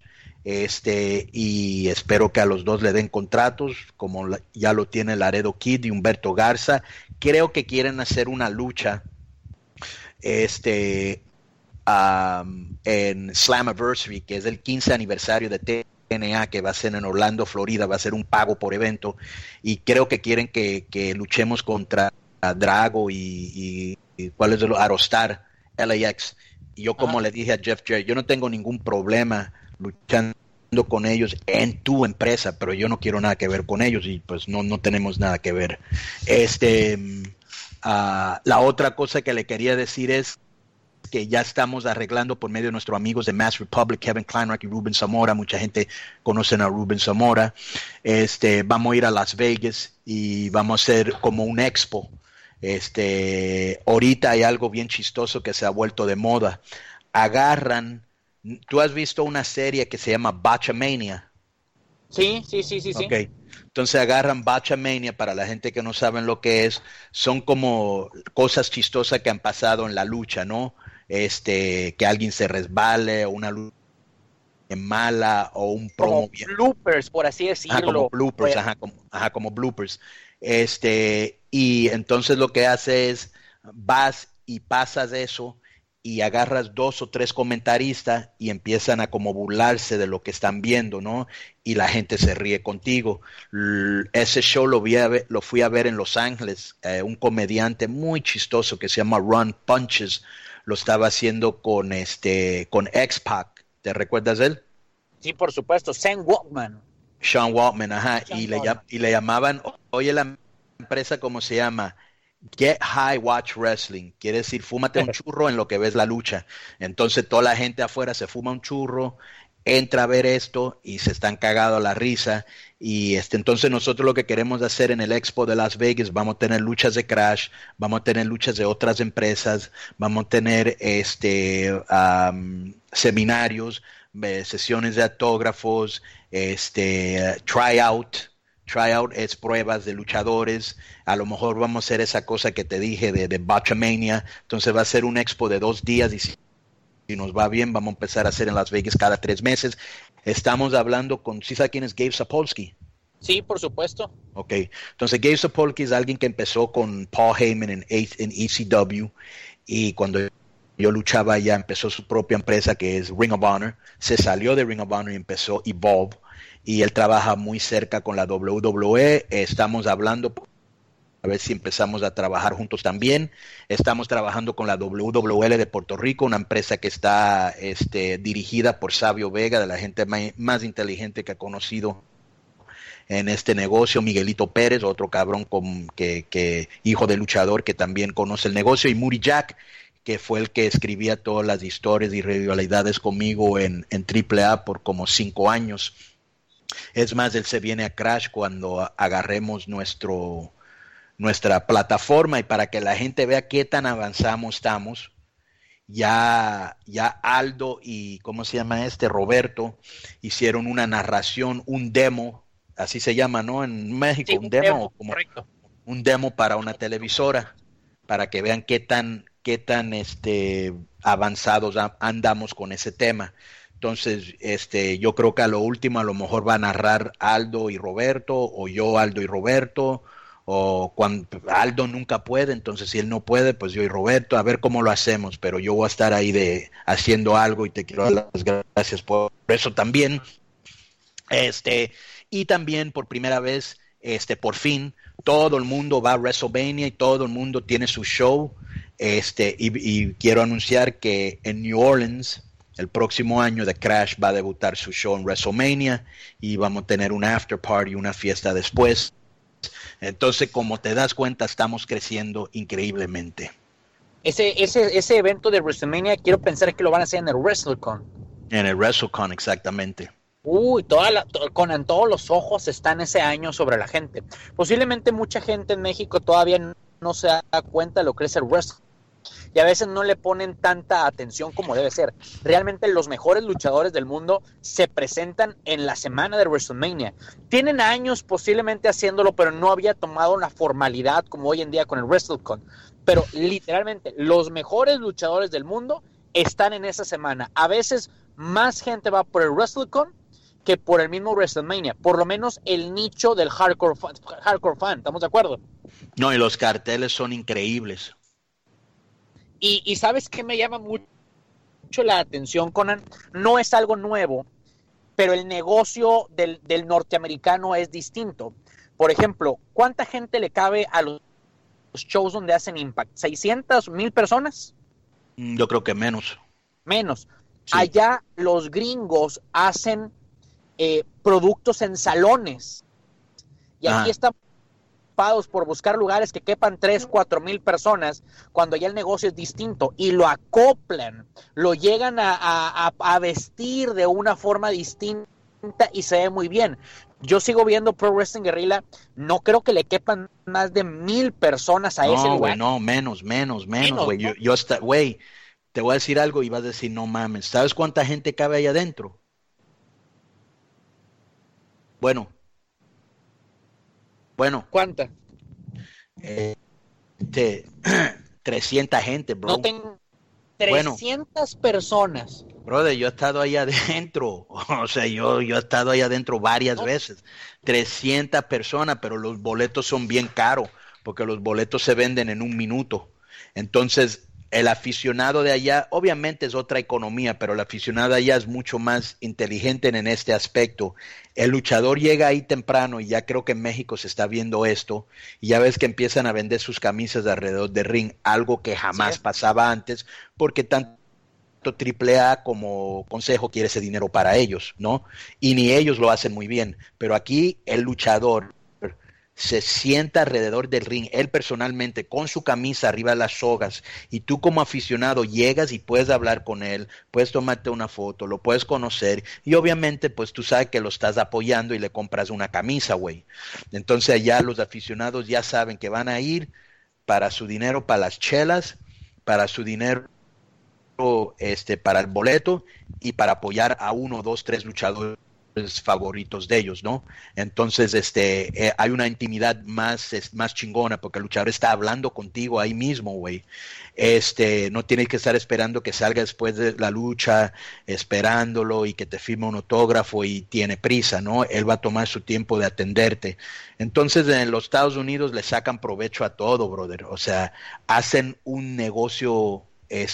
este, y espero que a los dos le den contratos, como la, ya lo tiene Laredo Kid y Humberto Garza. Creo que quieren hacer una lucha, este... Um, en Slammiversary, que es el quince aniversario de T N A, que va a ser en Orlando, Florida, va a ser un pago por evento, y creo que quieren que, que luchemos contra Drago y, y, y ¿cuál es el Aerostar, L A X? Y yo, como ah. le dije a Jeff Jarrett, yo no tengo ningún problema luchando con ellos en tu empresa, pero yo no quiero nada que ver con ellos, y pues no, no tenemos nada que ver. Este, uh, la otra cosa que le quería decir es que ya estamos arreglando por medio de nuestros amigos de Mass Republic, Kevin Kleinrock y Ruben Zamora. Mucha gente conoce a Ruben Zamora. Este, vamos a ir a Las Vegas y vamos a hacer como un expo. Este, ahorita hay algo bien chistoso que se ha vuelto de moda. Agarran, ¿tú has visto una serie que se llama Botchamania? Sí, sí, sí, sí, sí. Okay. Entonces agarran Botchamania, para la gente que no saben lo que es, son como cosas chistosas que han pasado en la lucha, ¿no? Este, que alguien se resbale, o una lucha mala, o un promo como bien. bloopers, por así decirlo. Ajá, como bloopers, ajá, como, ajá, como bloopers. Este, y entonces lo que hace es, vas y pasas eso, y agarras dos o tres comentaristas y empiezan a como burlarse de lo que están viendo, ¿no? Y la gente se ríe contigo. L- ese show lo, vi a ver, lo fui a ver en Los Ángeles, eh, un comediante muy chistoso que se llama Ron Punches, lo estaba haciendo con este, con X-Pac, ¿te recuerdas de él? Sí, por supuesto, Sam Waltman. Sean Waltman, ajá, Sean y le, Waltman. llam- y le llamaban, oye, la empresa, ¿cómo se llama? Get High Watch Wrestling, quiere decir fúmate un churro en lo que ves la lucha. Entonces toda la gente afuera se fuma un churro, entra a ver esto y se están cagados a la risa. Y este, entonces nosotros lo que queremos hacer en el Expo de Las Vegas, vamos a tener luchas de Crash, vamos a tener luchas de otras empresas, vamos a tener este um, seminarios, eh, sesiones de autógrafos, este uh, tryout. Tryout es pruebas de luchadores. A lo mejor vamos a hacer esa cosa que te dije de, de Botchamania. Entonces va a ser un expo de dos días y si, si nos va bien vamos a empezar a hacer en Las Vegas cada tres meses. Estamos hablando con, ¿sí sabe quién es Gabe Sapolsky? Sí, por supuesto. Ok, entonces Gabe Sapolsky es alguien que empezó con Paul Heyman en, en E C W y cuando yo luchaba ya empezó su propia empresa que es Ring of Honor. Se salió de Ring of Honor y empezó Evolve. Y él trabaja muy cerca con la W W E, estamos hablando, a ver si empezamos a trabajar juntos también, estamos trabajando con la W W L de Puerto Rico, una empresa que está este, dirigida por Sabio Vega, de la gente más, más inteligente que ha conocido en este negocio, Miguelito Pérez, otro cabrón con, que, que hijo de luchador que también conoce el negocio, y Moody Jack, que fue el que escribía todas las historias y rivalidades conmigo en, en triple A por como cinco años. Es más, él se viene a Crash cuando agarremos nuestro, nuestra plataforma y para que la gente vea qué tan avanzamos estamos. Ya, ya Aldo y, ¿cómo se llama este? Roberto hicieron una narración, un demo, así se llama, ¿no? En México, Sí, un, un demo, demo, como correcto. un demo para una televisora, para que vean qué tan, qué tan este, avanzados a, andamos con ese tema. Entonces, este, yo creo que a lo último a lo mejor va a narrar Aldo y Roberto, o yo Aldo y Roberto, o cuando Aldo nunca puede, entonces si él no puede, pues yo y Roberto, a ver cómo lo hacemos, pero yo voy a estar ahí de haciendo algo y te quiero dar las gracias por eso también. Este, y también por primera vez, este, por fin, todo el mundo va a WrestleMania y todo el mundo tiene su show, este, y, y quiero anunciar que en New Orleans, el próximo año The Crash va a debutar su show en WrestleMania y vamos a tener un after party, una fiesta después. Entonces, como te das cuenta, estamos creciendo increíblemente. Ese, ese, ese evento de WrestleMania, quiero pensar que lo van a hacer en el WrestleCon. En el WrestleCon, exactamente. Uy, toda la, to, con todos los ojos están ese año sobre la gente. Posiblemente mucha gente en México todavía no, no se da cuenta de lo que es el wrestling. Y a veces no le ponen tanta atención como debe ser. Realmente los mejores luchadores del mundo se presentan en la semana de WrestleMania. Tienen años posiblemente haciéndolo, pero no había tomado una formalidad como hoy en día con el WrestleCon. Pero literalmente los mejores luchadores del mundo están en esa semana. A veces más gente va por el WrestleCon que por el mismo WrestleMania. Por lo menos el nicho del hardcore fan, hardcore fan, ¿estamos de acuerdo? No, y los carteles son increíbles. Y, y ¿sabes qué me llama mucho la atención, Conan? No es algo nuevo, pero el negocio del, del norteamericano es distinto. Por ejemplo, ¿cuánta gente le cabe a los shows donde hacen Impact? ¿seiscientas mil personas? Yo creo que menos. Menos. Sí. Allá los gringos hacen eh, productos en salones. Y aquí ah. estamos preocupados por buscar lugares que quepan tres, cuatro mil personas, cuando ya el negocio es distinto, y lo acoplan, lo llegan a, a, a vestir de una forma distinta y se ve muy bien. Yo sigo viendo Pro Wrestling Guerrilla, no creo que le quepan más de mil personas a no, ese lugar. Wey, no, menos, menos, menos, güey. ¿no? Yo, yo hasta, güey, te voy a decir algo y vas a decir, no mames, ¿sabes cuánta gente cabe ahí adentro? Bueno. Bueno. ¿Cuánta? Eh, te, trescientas gente, bro. No tengo trescientas bueno, personas. Brother, yo he estado ahí adentro. O sea, yo, yo he estado ahí adentro varias no. veces. trescientas personas, pero los boletos son bien caros, porque los boletos se venden en un minuto. Entonces, el aficionado de allá, obviamente es otra economía, pero el aficionado de allá es mucho más inteligente en este aspecto. El luchador llega ahí temprano y ya creo que en México se está viendo esto, y ya ves que empiezan a vender sus camisas alrededor del ring, algo que jamás sí. pasaba antes, porque tanto Triple A como Consejo quiere ese dinero para ellos, ¿no? Y ni ellos lo hacen muy bien, pero aquí el luchador se sienta alrededor del ring, él personalmente, con su camisa arriba de las sogas, y tú como aficionado llegas y puedes hablar con él, puedes tomarte una foto, lo puedes conocer, y obviamente pues tú sabes que lo estás apoyando y le compras una camisa, güey. Entonces allá los aficionados ya saben que van a ir para su dinero, para las chelas, para su dinero este para el boleto y para apoyar a uno, dos, tres luchadores favoritos de ellos, ¿no? Entonces, este, eh, hay una intimidad más, es, más chingona, porque el luchador está hablando contigo ahí mismo, güey. Este, no tienes que estar esperando que salga después de la lucha, esperándolo y que te firme un autógrafo y tiene prisa, ¿no? Él va a tomar su tiempo de atenderte. Entonces, en los Estados Unidos le sacan provecho a todo, brother. O sea, hacen un negocio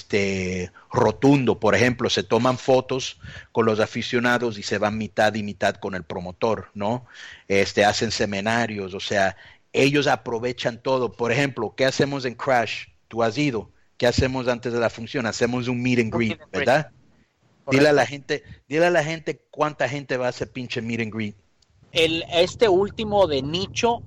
este rotundo. Por ejemplo, se toman fotos con los aficionados y se van mitad y mitad con el promotor, ¿no? Este, hacen seminarios, o sea, ellos aprovechan todo. Por ejemplo, ¿qué hacemos en Crash? Tú has ido. ¿Qué hacemos antes de la función? Hacemos un meet and greet, ¿verdad? Dile a la gente, dile a la gente cuánta gente va a hacer pinche meet and greet. El, este último de nicho,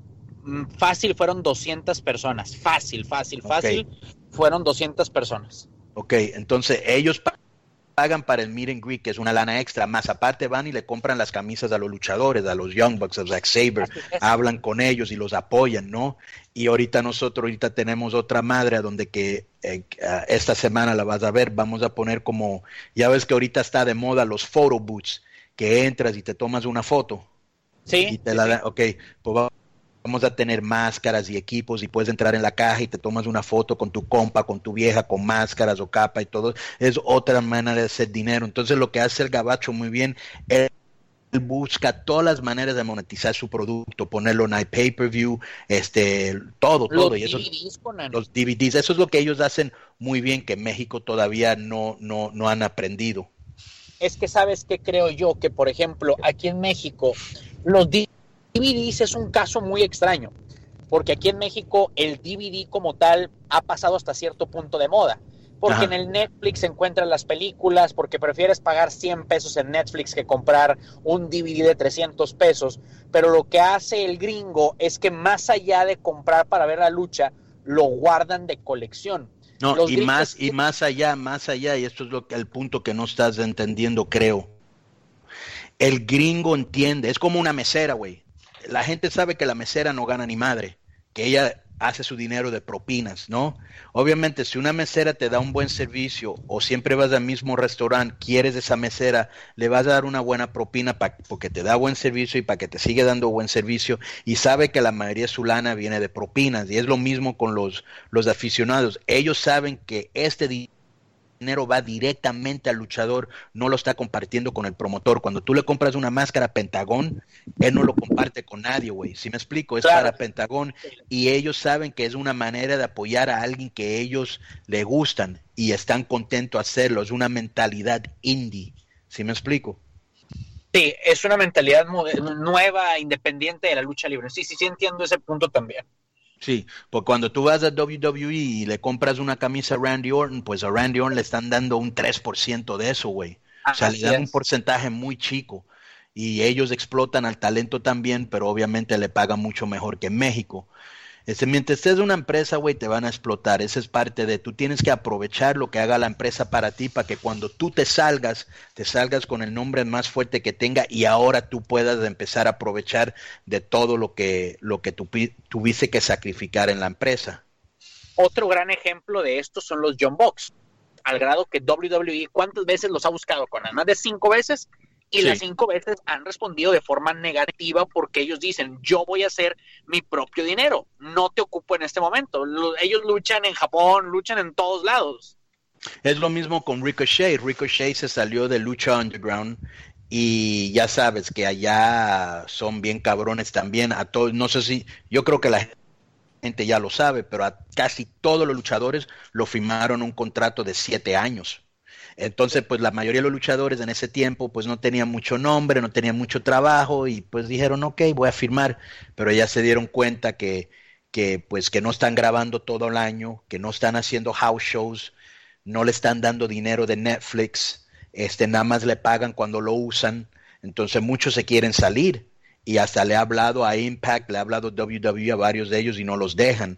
fácil fueron doscientas personas. Fácil, fácil, fácil. Okay. Fueron doscientas personas. Ok, entonces ellos pagan para el meet and greet, que es una lana extra, más aparte van y le compran las camisas a los luchadores, a los Young Bucks, a Zack Sabre, hablan con ellos y los apoyan, ¿no? Y ahorita nosotros, ahorita tenemos otra madre a donde que eh, esta semana la vas a ver, vamos a poner como, ya ves que ahorita está de moda los photo booths, que entras y te tomas una foto. Sí. Y te sí, la sí. da, ok, pues vamos. Vamos a tener máscaras y equipos y puedes entrar en la caja y te tomas una foto con tu compa, con tu vieja, con máscaras o capa y todo. Es otra manera de hacer dinero. Entonces lo que hace el Gabacho muy bien, él busca todas las maneras de monetizar su producto, ponerlo en pay-per-view, este, todo, los todo. Y eso, D V Ds con los D V Ds, eso es lo que ellos hacen muy bien, que México todavía no, no, no han aprendido. Es que sabes qué creo yo, que por ejemplo aquí en México los D V Ds es un caso muy extraño, porque aquí en México el D V D como tal ha pasado hasta cierto punto de moda, porque Ajá. en el Netflix se encuentran las películas, porque prefieres pagar cien pesos en Netflix que comprar un D V D de trescientos pesos, pero lo que hace el gringo es que más allá de comprar para ver la lucha, lo guardan de colección. No, Los y gringos... más, y más allá, más allá, y esto es lo que, el punto que no estás entendiendo, creo. El gringo entiende, es como una mesera, güey. La gente sabe que la mesera no gana ni madre, que ella hace su dinero de propinas, ¿no? Obviamente, si una mesera te da un buen servicio o siempre vas al mismo restaurante, quieres esa mesera, le vas a dar una buena propina pa, porque te da buen servicio y para que te siga dando buen servicio, y sabe que la mayoría de su lana viene de propinas, y es lo mismo con los, los aficionados. Ellos saben que este dinero dinero va directamente al luchador, no lo está compartiendo con el promotor. Cuando tú le compras una máscara a Pentagón, él no lo comparte con nadie, güey. ¿Sí me explico? Es claro. Para Pentagón, y ellos saben que es una manera de apoyar a alguien que ellos le gustan y están contentos a hacerlo. Es una mentalidad indie. ¿Sí me explico? Sí, es una mentalidad nueva, independiente de la lucha libre. Sí, sí, sí entiendo ese punto también. Sí, pues cuando tú vas a W W E y le compras una camisa a Randy Orton, pues a Randy Orton le están dando un tres por ciento de eso, güey. O sea, Así le dan es. un porcentaje muy chico. y ellos explotan al talento también, pero obviamente le pagan mucho mejor que en México. Este, mientras estés en una empresa, güey, te van a explotar. Esa es parte de, tú tienes que aprovechar lo que haga la empresa para ti, para que cuando tú te salgas, te salgas con el nombre más fuerte que tenga y ahora tú puedas empezar a aprovechar de todo lo que, lo que tú tuviste que sacrificar en la empresa. Otro gran ejemplo de esto son los Young Bucks, al grado que doble u doble u E, ¿cuántas veces los ha buscado? Con más de cinco veces. Y sí. Las cinco veces han respondido de forma negativa porque ellos dicen, yo voy a hacer mi propio dinero, no te ocupo en este momento. Ellos luchan en Japón, luchan en todos lados. Es lo mismo con Ricochet. Ricochet se salió de Lucha Underground y ya sabes que allá son bien cabrones también. A todos, no sé si, yo creo que la gente ya lo sabe, pero a casi todos los luchadores lo firmaron un contrato de siete años. Entonces, pues la mayoría de los luchadores en ese tiempo, pues no tenían mucho nombre, no tenían mucho trabajo y pues dijeron, ok, voy a firmar, pero ya se dieron cuenta que, que pues que no están grabando todo el año, que no están haciendo house shows, no le están dando dinero de Netflix, este, nada más le pagan cuando lo usan, entonces muchos se quieren salir y hasta le ha hablado a Impact, le ha hablado a doble u doble u E a varios de ellos y no los dejan.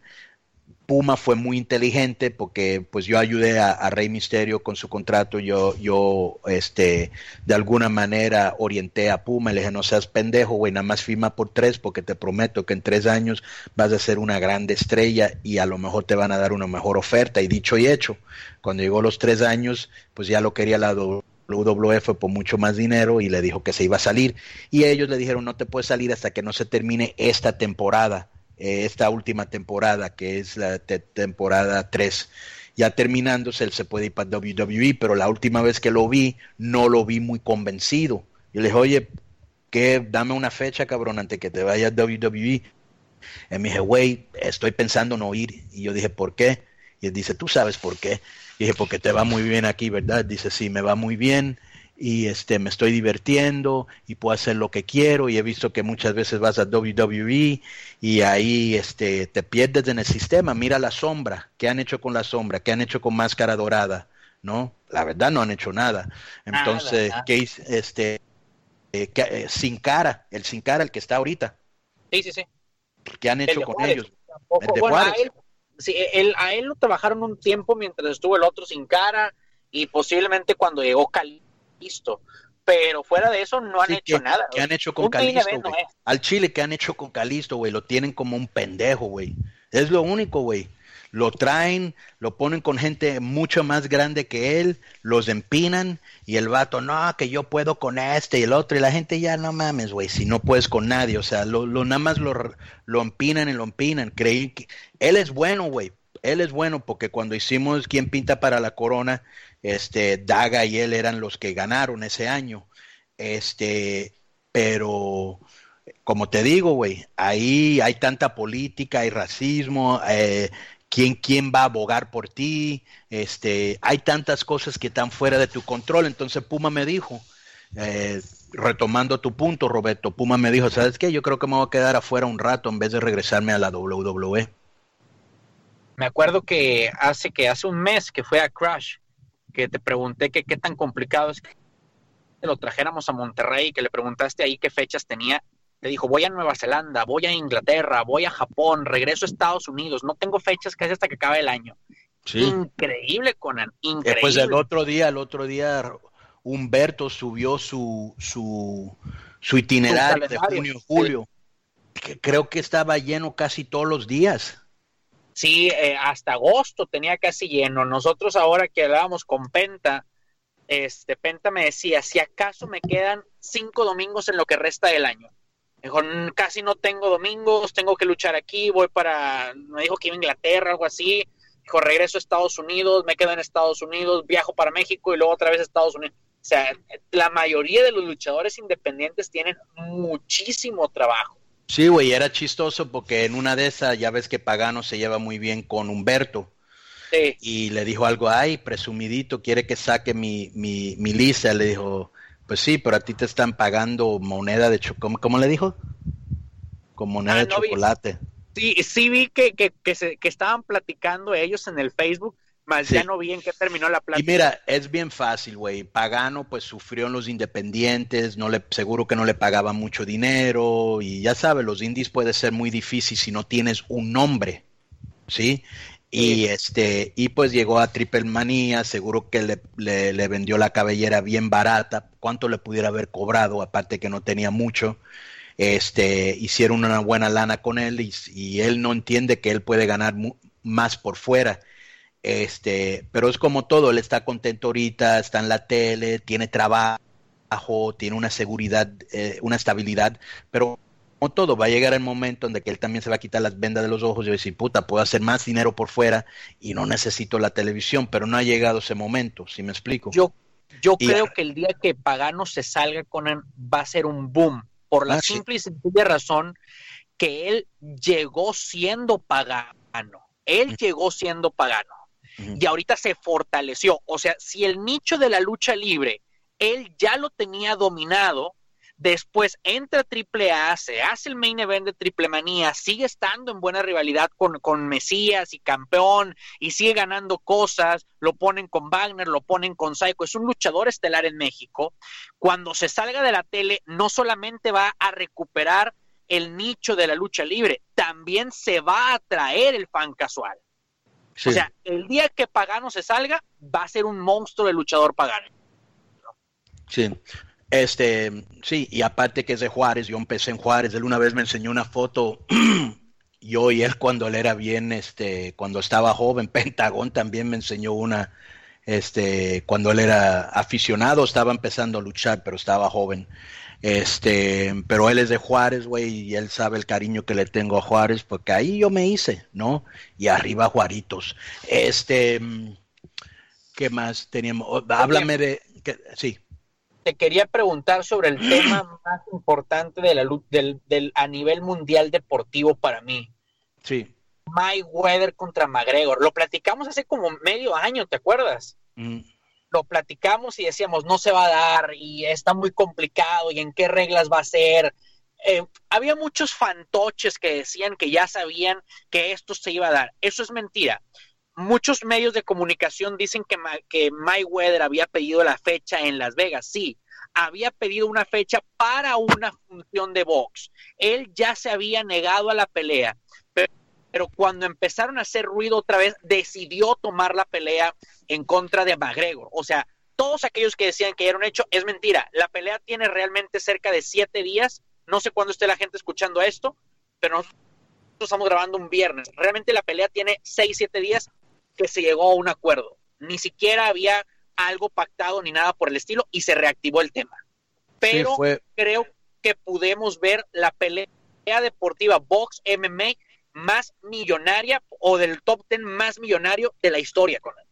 Puma fue muy inteligente porque pues yo ayudé a, a Rey Mysterio con su contrato, yo yo este de alguna manera orienté a Puma, le dije no seas pendejo, güey, nada más firma por tres porque te prometo que en tres años vas a ser una grande estrella y a lo mejor te van a dar una mejor oferta, y dicho y hecho, cuando llegó los tres años pues ya lo quería la doble u doble u E por mucho más dinero y le dijo que se iba a salir y ellos le dijeron no te puedes salir hasta que no se termine esta temporada. Esta última temporada, que es la te- temporada tres, ya terminándose, él se puede ir para doble u doble u E, pero la última vez que lo vi, no lo vi muy convencido. Yo le dije, oye, ¿qué? Dame una fecha, cabrón, antes que te vayas a doble u doble u E. Y me dije, güey, estoy pensando no ir. Y yo dije, ¿por qué? Y él dice, tú sabes por qué. Y dije, porque te va muy bien aquí, ¿verdad? Dice, sí, me va muy bien. Y este me estoy divirtiendo y puedo hacer lo que quiero y he visto que muchas veces vas a doble u doble u E y ahí este te pierdes en el sistema. Mira la sombra, ¿qué han hecho con la sombra? ¿Qué han hecho con Máscara Dorada? ¿No? La verdad no han hecho nada. Entonces, nada, ¿qué hice? Este eh, que, eh, Sin Cara, el Sin Cara, el que está ahorita. Sí, sí, sí. ¿Qué han hecho con ellos? Tampoco, el de bueno, Juárez. A él, sí, él, a él lo trabajaron un tiempo mientras estuvo el otro Sin Cara y posiblemente cuando llegó Cali listo, pero fuera de eso no han sí, hecho que, nada. ¿Qué han hecho con Calisto, güey? No Al Chile, ¿qué han hecho con Calisto, güey? Lo tienen como un pendejo, güey. Es lo único, güey. Lo traen, lo ponen con gente mucho más grande que él, los empinan y el vato, no, que yo puedo con este y el otro, y la gente ya no mames, güey, si no puedes con nadie, o sea, lo, lo nada más lo, lo empinan y lo empinan. Creí que él es bueno, güey. Él es bueno porque cuando hicimos Quién Pinta para la Corona, este Daga y él eran los que ganaron ese año, este, pero como te digo, güey, ahí hay tanta política, hay racismo, eh, quién quién va a abogar por ti, este, hay tantas cosas que están fuera de tu control. Entonces Puma me dijo, eh, retomando tu punto, Roberto, Puma me dijo, ¿sabes qué? Yo creo que me voy a quedar afuera un rato en vez de regresarme a la doble u doble u E. Me acuerdo que hace que hace un mes que fue a Crash, que te pregunté que qué tan complicado es que lo trajéramos a Monterrey, que le preguntaste ahí qué fechas tenía. Te dijo, voy a Nueva Zelanda, voy a Inglaterra, voy a Japón, regreso a Estados Unidos, no tengo fechas casi hasta que acabe el año. Sí. Increíble, Conan, increíble. Pues el otro día, el otro día Humberto subió su su, su itinerario de junio julio, sí. Que creo que estaba lleno casi todos los días. Sí, eh, hasta agosto tenía casi lleno. Nosotros ahora que hablábamos con Penta, este Penta me decía, si acaso me quedan cinco domingos en lo que resta del año. Me dijo, casi no tengo domingos, tengo que luchar aquí, voy para, me dijo que iba a Inglaterra, algo así. Dijo, regreso a Estados Unidos, me quedo en Estados Unidos, viajo para México y luego otra vez a Estados Unidos. O sea, la mayoría de los luchadores independientes tienen muchísimo trabajo. Sí, güey, era chistoso porque en una de esas ya ves que Pagano se lleva muy bien con Humberto. Sí. Y le dijo algo, ay, presumidito, quiere que saque mi, mi, mi lista. Le dijo, pues sí, pero a ti te están pagando moneda de chocolate. ¿Cómo le dijo? Con moneda ah, de no chocolate. Vi. Sí, sí vi que, que, que, se, que estaban platicando ellos en el Facebook más Sí. ya no vi en qué terminó la Y plática. mira, es bien fácil, güey. Pagano, pues sufrió en los independientes, no le, seguro que no le pagaban mucho dinero, y ya sabes, los indies puede ser muy difícil si no tienes un nombre, ¿sí? Y Sí. este, y pues llegó a Triple Manía, seguro que le, le, le vendió la cabellera bien barata, cuánto le pudiera haber cobrado, aparte que no tenía mucho. Este, hicieron una buena lana con él, y, y él no entiende que él puede ganar mu- más por fuera. Este, pero es como todo, él está contento ahorita, está en la tele, tiene trabajo, tiene una seguridad, eh, una estabilidad, pero como todo, va a llegar el momento en que él también se va a quitar las vendas de los ojos y va a decir, puta, puedo hacer más dinero por fuera y no necesito la televisión, pero no ha llegado ese momento, ¿sí me explico? Yo, yo Y- creo que el día que Pagano se salga, Conan, va a ser un boom, por la Ah, sí. simple y sencilla razón que él llegó siendo Pagano. Él Mm. llegó siendo Pagano. Ujú. Y ahorita se fortaleció. O sea, si el nicho de la lucha libre, él ya lo tenía dominado, después entra Triple A, se hace el main event de Triple Manía, sigue estando en buena rivalidad con, con Mesías y campeón, y sigue ganando cosas, lo ponen con Wagner, lo ponen con Psycho, es un luchador estelar en México. Cuando se salga de la tele, no solamente va a recuperar el nicho de la lucha libre, también se va a atraer el fan casual. Sí. O sea, el día que Pagano se salga, va a ser un monstruo de luchador Pagano. Sí, este, sí, y aparte que es de Juárez, yo empecé en Juárez, él una vez me enseñó una foto, yo y él cuando él era bien, este, cuando estaba joven, Pentagón también me enseñó una, este, cuando él era aficionado, estaba empezando a luchar, pero estaba joven, este, pero él es de Juárez, güey, y él sabe el cariño que le tengo a Juárez, porque ahí yo me hice, ¿no? Y arriba Juaritos, este, ¿qué más teníamos? Háblame de, que, sí. Te quería preguntar sobre el tema más importante de la lu- del, del, a nivel mundial deportivo para mí. Sí. Mayweather contra McGregor. Lo platicamos hace como medio año, ¿te acuerdas? Mm. Lo platicamos y decíamos, no se va a dar, y está muy complicado, y en qué reglas va a ser. Eh, había muchos fantoches que decían que ya sabían que esto se iba a dar. Eso es mentira. Muchos medios de comunicación dicen que, Ma- que Mayweather había pedido la fecha en Las Vegas. Sí, había pedido una fecha para una función de box. Él ya se había negado a la pelea, pero, pero cuando empezaron a hacer ruido otra vez, decidió tomar la pelea en contra de McGregor. O sea, todos aquellos que decían que era un hecho, es mentira. La pelea tiene realmente cerca de siete días. No sé cuándo esté la gente escuchando esto, pero nosotros estamos grabando un viernes. Realmente la pelea tiene seis, siete días que se llegó a un acuerdo. Ni siquiera había algo pactado ni nada por el estilo, y se reactivó el tema. Pero Sí, fue- creo que pudimos ver la pelea deportiva box M M A más millonaria, o del top ten más millonario de la historia, Conan.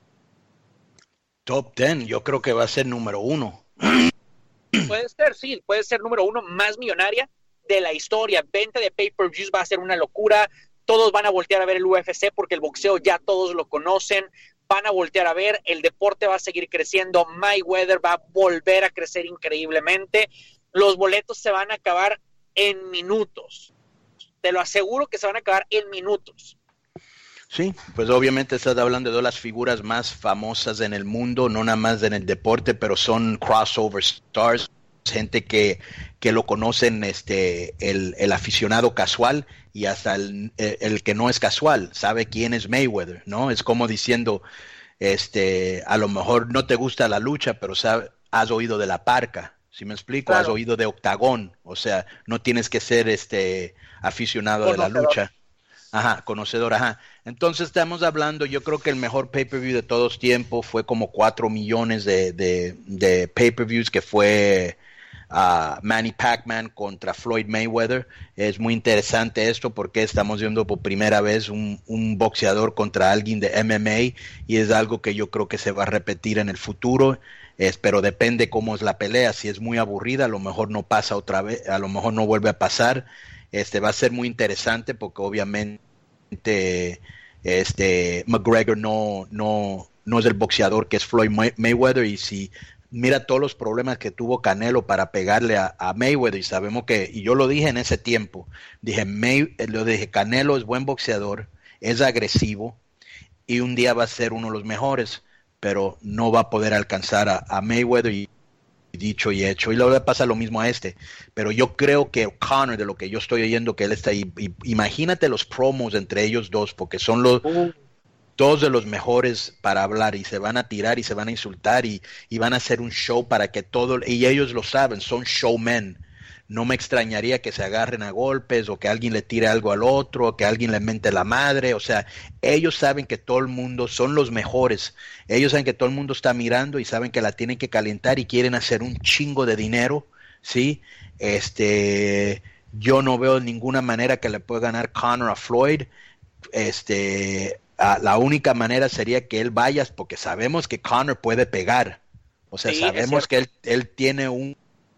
Top ten, yo creo que va a ser número uno. Puede ser, sí, puede ser número uno más millonaria de la historia. Venta de pay-per-views va a ser una locura. Todos van a voltear a ver el U F C porque el boxeo ya todos lo conocen. Van a voltear a ver, el deporte va a seguir creciendo. Mayweather va a volver a crecer increíblemente. Los boletos se van a acabar en minutos. Te lo aseguro que se van a acabar en minutos. Sí, pues obviamente estás hablando de las figuras más famosas en el mundo, no nada más en el deporte, pero son crossover stars, gente que, que lo conocen, este, el, el aficionado casual y hasta el, el, el que no es casual, sabe quién es Mayweather, ¿no? Es como diciendo, este, a lo mejor no te gusta la lucha, pero sabe, has oído de la Parca, ¿sí me explico? Claro. Has oído de Octagón, o sea, no tienes que ser este aficionado de la Conocedor. lucha. Ajá, conocedor, ajá. Entonces estamos hablando, yo creo que el mejor pay-per-view de todos tiempos fue como cuatro millones de, de, de pay-per-views, que fue uh, Manny Pacman contra Floyd Mayweather. Es muy interesante esto porque estamos viendo por primera vez un, un boxeador contra alguien de M M A, y es algo que yo creo que se va a repetir en el futuro. Es, pero depende cómo es la pelea. Si es muy aburrida, a lo mejor no pasa otra vez, a lo mejor no vuelve a pasar. Este va a ser muy interesante porque obviamente este McGregor no, no, no es el boxeador que es Floyd May- Mayweather, y si mira todos los problemas que tuvo Canelo para pegarle a, a Mayweather, y sabemos que, y yo lo dije en ese tiempo, dije, May, lo dije, Canelo es buen boxeador, es agresivo, y un día va a ser uno de los mejores, pero no va a poder alcanzar a, a Mayweather, y dicho y hecho, y luego le pasa lo mismo a este, pero yo creo que Conor, de lo que yo estoy oyendo que él está ahí, y, imagínate los promos entre ellos dos, porque son los uh. dos de los mejores para hablar, y se van a tirar y se van a insultar, y, y van a hacer un show para que todo, y ellos lo saben, son showmen. No me extrañaría que se agarren a golpes, o que alguien le tire algo al otro, o que alguien le mente la madre. O sea, ellos saben que todo el mundo son los mejores. Ellos saben que todo el mundo está mirando y saben que la tienen que calentar y quieren hacer un chingo de dinero, ¿sí? Este, yo no veo ninguna manera que le pueda ganar Conor a Floyd. Este, a, la única manera sería que él vaya, porque sabemos que Conor puede pegar. O sea, sí, sabemos que él, él tiene un...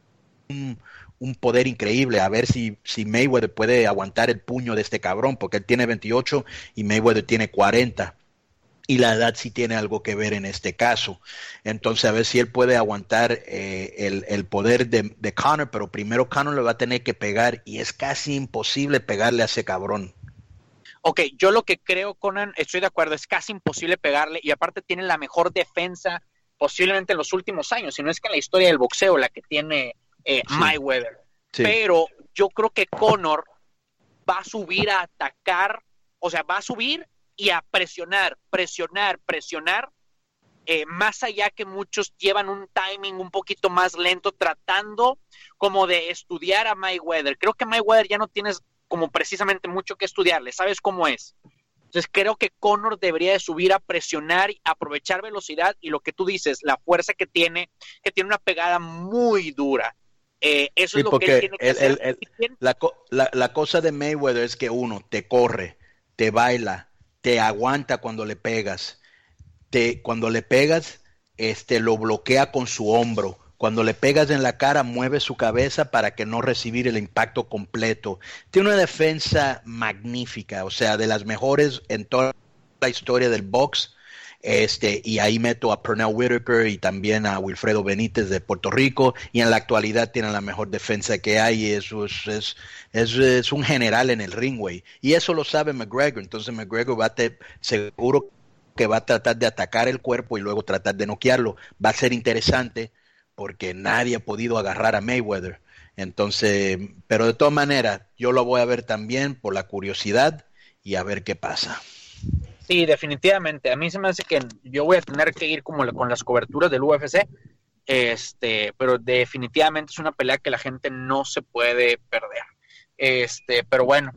un un poder increíble, a ver si, si Mayweather puede aguantar el puño de este cabrón, porque él tiene veintiocho y Mayweather tiene cuarenta, y la edad sí tiene algo que ver en este caso. Entonces, a ver si él puede aguantar eh, el, el poder de, de Conor, pero primero Conor le va a tener que pegar, y es casi imposible pegarle a ese cabrón. Ok, yo lo que creo, Conan, estoy de acuerdo, es casi imposible pegarle, y aparte tiene la mejor defensa posiblemente en los últimos años, si no es que en la historia del boxeo, la que tiene Eh, sí. Mayweather, sí. Pero yo creo que Conor va a subir a atacar, o sea, va a subir y a presionar, presionar, presionar, eh, más allá que muchos llevan un timing un poquito más lento, tratando como de estudiar a Mayweather. Creo que Mayweather ya no tienes como precisamente mucho que estudiarle, sabes cómo es. Entonces creo que Conor debería de subir a presionar y aprovechar velocidad, y lo que tú dices, la fuerza que tiene, que tiene una pegada muy dura. Eh, eso sí, es lo que él tiene que el, hacer. El, el, la, la, la cosa de Mayweather es que uno te corre, te baila, te aguanta cuando le pegas, te, cuando le pegas, este, lo bloquea con su hombro. Cuando le pegas en la cara, mueve su cabeza para que no recibir el impacto completo. Tiene una defensa magnífica, o sea, de las mejores en toda la historia del box. Este, y ahí meto a Pernell Whitaker y también a Wilfredo Benítez de Puerto Rico, y en la actualidad tiene la mejor defensa que hay, y eso es, es, es, es un general en el ring, güey, y eso lo sabe McGregor. Entonces McGregor va a te, seguro que va a tratar de atacar el cuerpo y luego tratar de noquearlo. Va a ser interesante porque nadie ha podido agarrar a Mayweather. Entonces, pero de todas maneras, yo lo voy a ver también por la curiosidad y a ver qué pasa. Sí, definitivamente. A mí se me hace que yo voy a tener que ir como con las coberturas del U F C, este, pero definitivamente es una pelea que la gente no se puede perder. Este, pero bueno,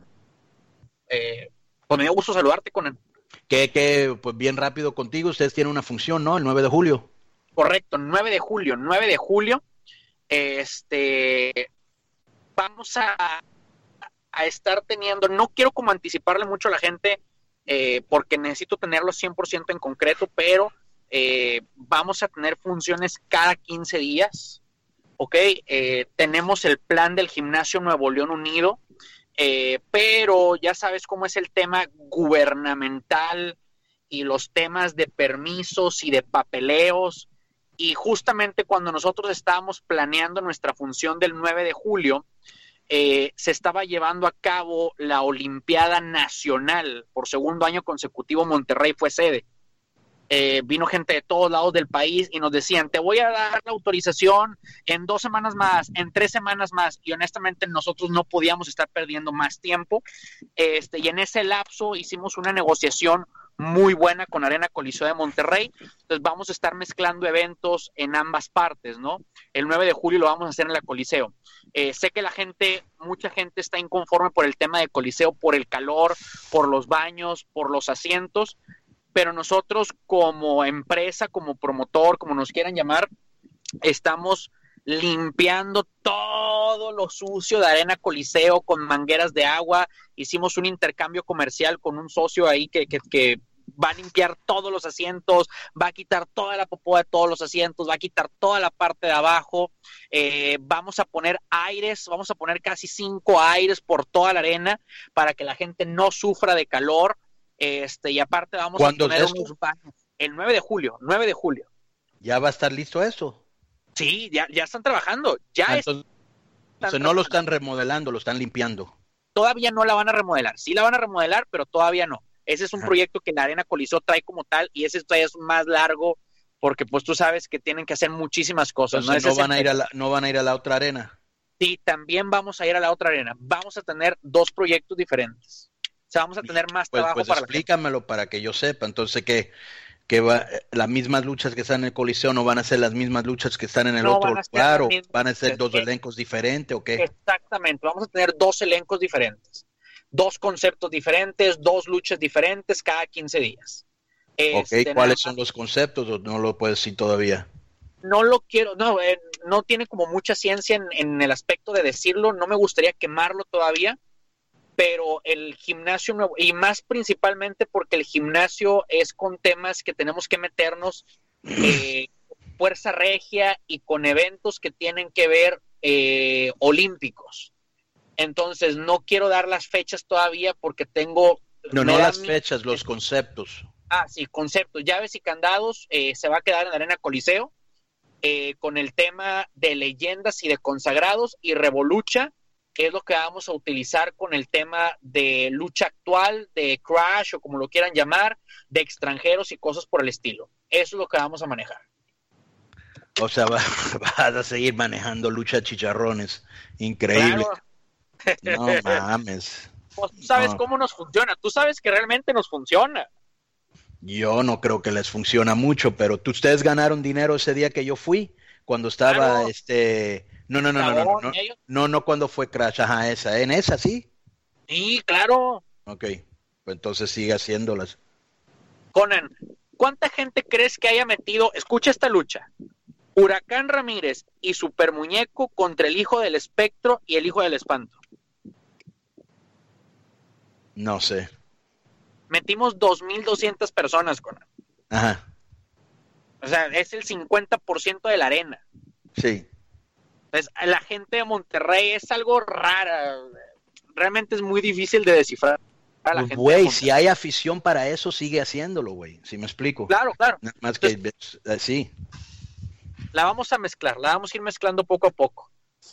eh, pues me dio gusto saludarte, con el... Que, que, pues bien rápido contigo, ustedes tienen una función, ¿no? El nueve de julio. Correcto, nueve de julio, nueve de julio. Este, vamos a, a estar teniendo, no quiero como anticiparle mucho a la gente, eh, porque necesito tenerlo cien por ciento en concreto, pero eh, vamos a tener funciones cada quince días, ¿ok? Eh, tenemos el plan del Gimnasio Nuevo León Unido, eh, pero ya sabes cómo es el tema gubernamental y los temas de permisos y de papeleos, y justamente cuando nosotros estábamos planeando nuestra función del nueve de julio, eh, se estaba llevando a cabo la Olimpiada Nacional. Por segundo año consecutivo Monterrey fue sede. Eh, vino gente de todos lados del país y nos decían, te voy a dar la autorización en dos semanas más, en tres semanas más, y honestamente nosotros no podíamos estar perdiendo más tiempo, este, y en ese lapso hicimos una negociación muy buena con Arena Coliseo de Monterrey. Entonces vamos a estar mezclando eventos en ambas partes, ¿no? El nueve de julio lo vamos a hacer en la Coliseo. Eh, sé que la gente, mucha gente está inconforme por el tema de Coliseo, por el calor, por los baños, por los asientos, pero nosotros como empresa, como promotor, como nos quieran llamar, estamos limpiando todo lo sucio de Arena Coliseo con mangueras de agua. Hicimos un intercambio comercial con un socio ahí que, que, que va a limpiar todos los asientos, va a quitar toda la popó de todos los asientos, va a quitar toda la parte de abajo. Eh, vamos a poner aires, vamos a poner casi cinco aires por toda la arena para que la gente no sufra de calor. Este, y aparte vamos a poner unos baños. El nueve de julio, nueve de julio. ¿Ya va a estar listo eso? Sí, ya, ya están trabajando. Ya ah, entonces, están entonces no lo están remodelando, lo están limpiando. Todavía no la van a remodelar. Sí la van a remodelar, pero todavía no. Ese es un Ajá. proyecto que la Arena Coliseo trae como tal, y ese todavía es más largo, porque pues tú sabes que tienen que hacer muchísimas cosas. Entonces ¿no? no Ese van es a el- ir a la, no van a ir a la otra arena. Sí, también vamos a ir a la otra arena. Vamos a tener dos proyectos diferentes. O sea, vamos a tener más Pues, trabajo pues para la gente. explícamelo para que yo sepa. Entonces que, que va, las mismas luchas que están en el Coliseo no van a ser las mismas luchas que están en el No otro van a ser lugar, las o mismas van a ser luchas. dos Eh, elencos diferentes o qué. Exactamente, vamos a tener dos elencos diferentes, dos conceptos diferentes, dos luchas diferentes cada quince días. Ok, Este, nada ¿cuáles más. son los conceptos o no lo puedes decir todavía? No lo quiero, no, eh, no tiene como mucha ciencia en, en el aspecto de decirlo, no me gustaría quemarlo todavía, pero el gimnasio nuevo, y más principalmente porque el gimnasio es con temas que tenemos que meternos, eh, fuerza regia y con eventos que tienen que ver eh, olímpicos. Entonces no quiero dar las fechas todavía porque tengo... No, me no da las mi- fechas, los conceptos. Ah, sí, conceptos, llaves y candados, eh, se va a quedar en la Arena Coliseo, eh, con el tema de leyendas y de consagrados, y Revolucha, que es lo que vamos a utilizar con el tema de lucha actual, de Crash o como lo quieran llamar, de extranjeros y cosas por el estilo. Eso es lo que vamos a manejar. O sea, va- vas a seguir manejando lucha de chicharrones. Increíble. Claro, No mames. pues tú sabes No. cómo nos funciona, tú sabes que realmente nos funciona. Yo no creo que les funciona mucho, pero tú, ustedes ganaron dinero ese día que yo fui, cuando estaba Claro. este... No, no, no, no, no, no, Dragón no, y ellos. no, no cuando fue Crash, ajá, esa, en esa, sí. Sí, claro. Ok, pues entonces sigue haciéndolas. Conan, ¿cuánta gente crees que haya metido? Escucha esta lucha. Huracán Ramírez y Super Muñeco contra el Hijo del Espectro y el Hijo del Espanto. No sé. Metimos dos mil doscientas personas, Conan. Ajá, O sea, es el cincuenta por ciento de la arena. sí. Entonces, la gente de Monterrey es algo rara. Realmente es muy difícil de descifrar a la gente de Güey, Monterrey. si hay afición para eso, sigue haciéndolo, güey. Si me explico. Claro, claro. Nada más que, eh, sí. La vamos a mezclar, la vamos a ir mezclando poco a poco.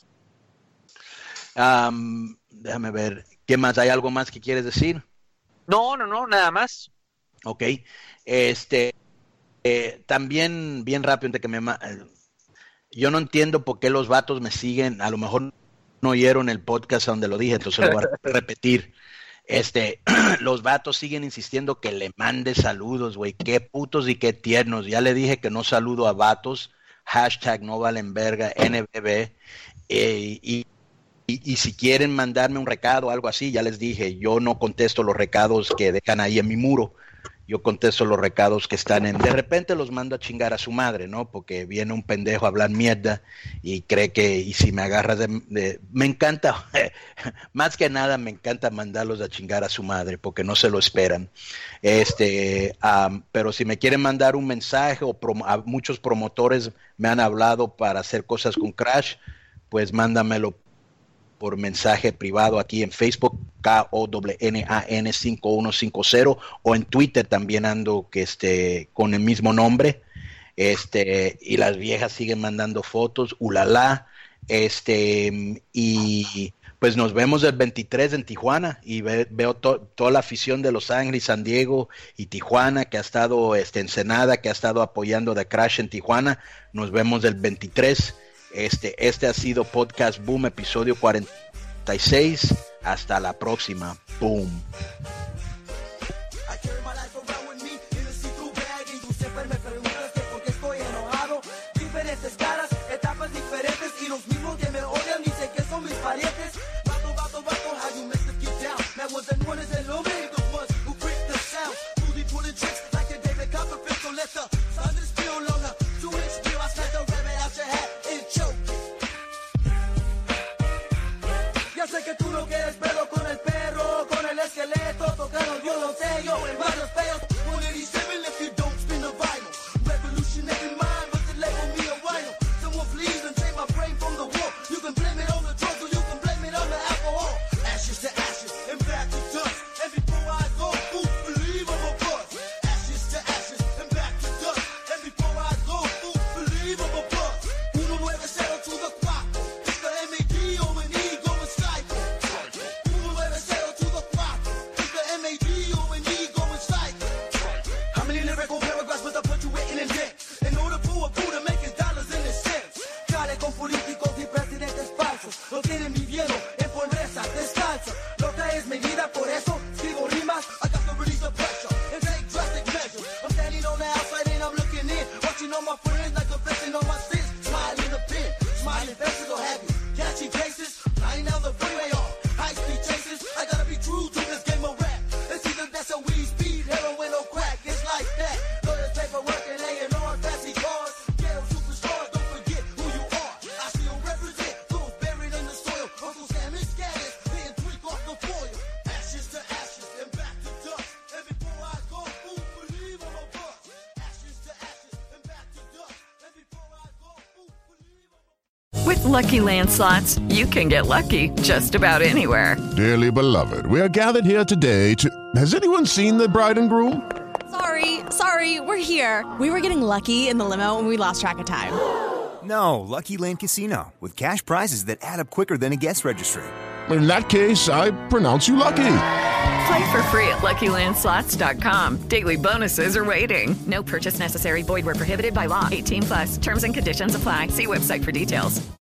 Am, déjame ver. ¿Qué más? ¿Hay algo más que quieres decir? No, no, no, nada más. Ok. Este, eh, también, bien rápido, antes que me... ma- eh, yo no entiendo por qué los vatos me siguen. A lo mejor no oyeron el podcast donde lo dije, entonces lo voy a repetir. Este, los vatos siguen insistiendo que le mande saludos, güey. Qué putos y qué tiernos. Ya le dije que no saludo a vatos. Hashtag no valen verga, N B B. Eh, y, y, y si quieren mandarme un recado o algo así, ya les dije, yo no contesto los recados que dejan ahí en mi muro. Yo contesto los recados que están en... De repente los mando a chingar a su madre, ¿no? Porque viene un pendejo a hablar mierda y cree que... Y si me agarras de... de me encanta, más que nada me encanta mandarlos a chingar a su madre porque no se lo esperan. Este, um, pero si me quieren mandar un mensaje o prom a muchos promotores me han hablado para hacer cosas con Crash, pues mándamelo por mensaje privado aquí en Facebook, K O N N A N cinco uno cinco cero, o en Twitter también ando que este, con el mismo nombre, este, y las viejas siguen mandando fotos, ulala, este, y pues nos vemos el veintitrés en Tijuana, y ve, veo to, toda la afición de Los Ángeles, San Diego y Tijuana, que ha estado, este, Ensenada, que ha estado apoyando The Crash en Tijuana. Nos vemos el veintitrés. Este, este ha sido Podcast Boom, episodio cuarenta y seis. Hasta la próxima. Boom. I carry my life around with me in a see-through bag y tú siempre me preguntas que por qué estoy enojado. Diferentes caras, etapas diferentes y los mismos que me odian dicen que son mis parientes. Vato, vato, vato, how you make them get down? Man, was the one is illuminated, the ones who freak the sound. Booty pulling tricks like a David Copperfield, so let the thunder spill on the two-inch steel. I snap the rabbit out your hat and choke. Ya sé que tú no quieres pedo con el perro, con el esqueleto. With Lucky Land Slots, you can get lucky just about anywhere. Dearly beloved, we are gathered here today to... Has anyone seen the bride and groom? Sorry, sorry, we're here. We were getting lucky in the limo and we lost track of time. No, Lucky Land Casino, with cash prizes that add up quicker than a guest registry. In that case, I pronounce you lucky. Play for free at Lucky Land Slots dot com. Daily bonuses are waiting. No purchase necessary. Void where prohibited by law. eighteen plus. Terms and conditions apply. See website for details.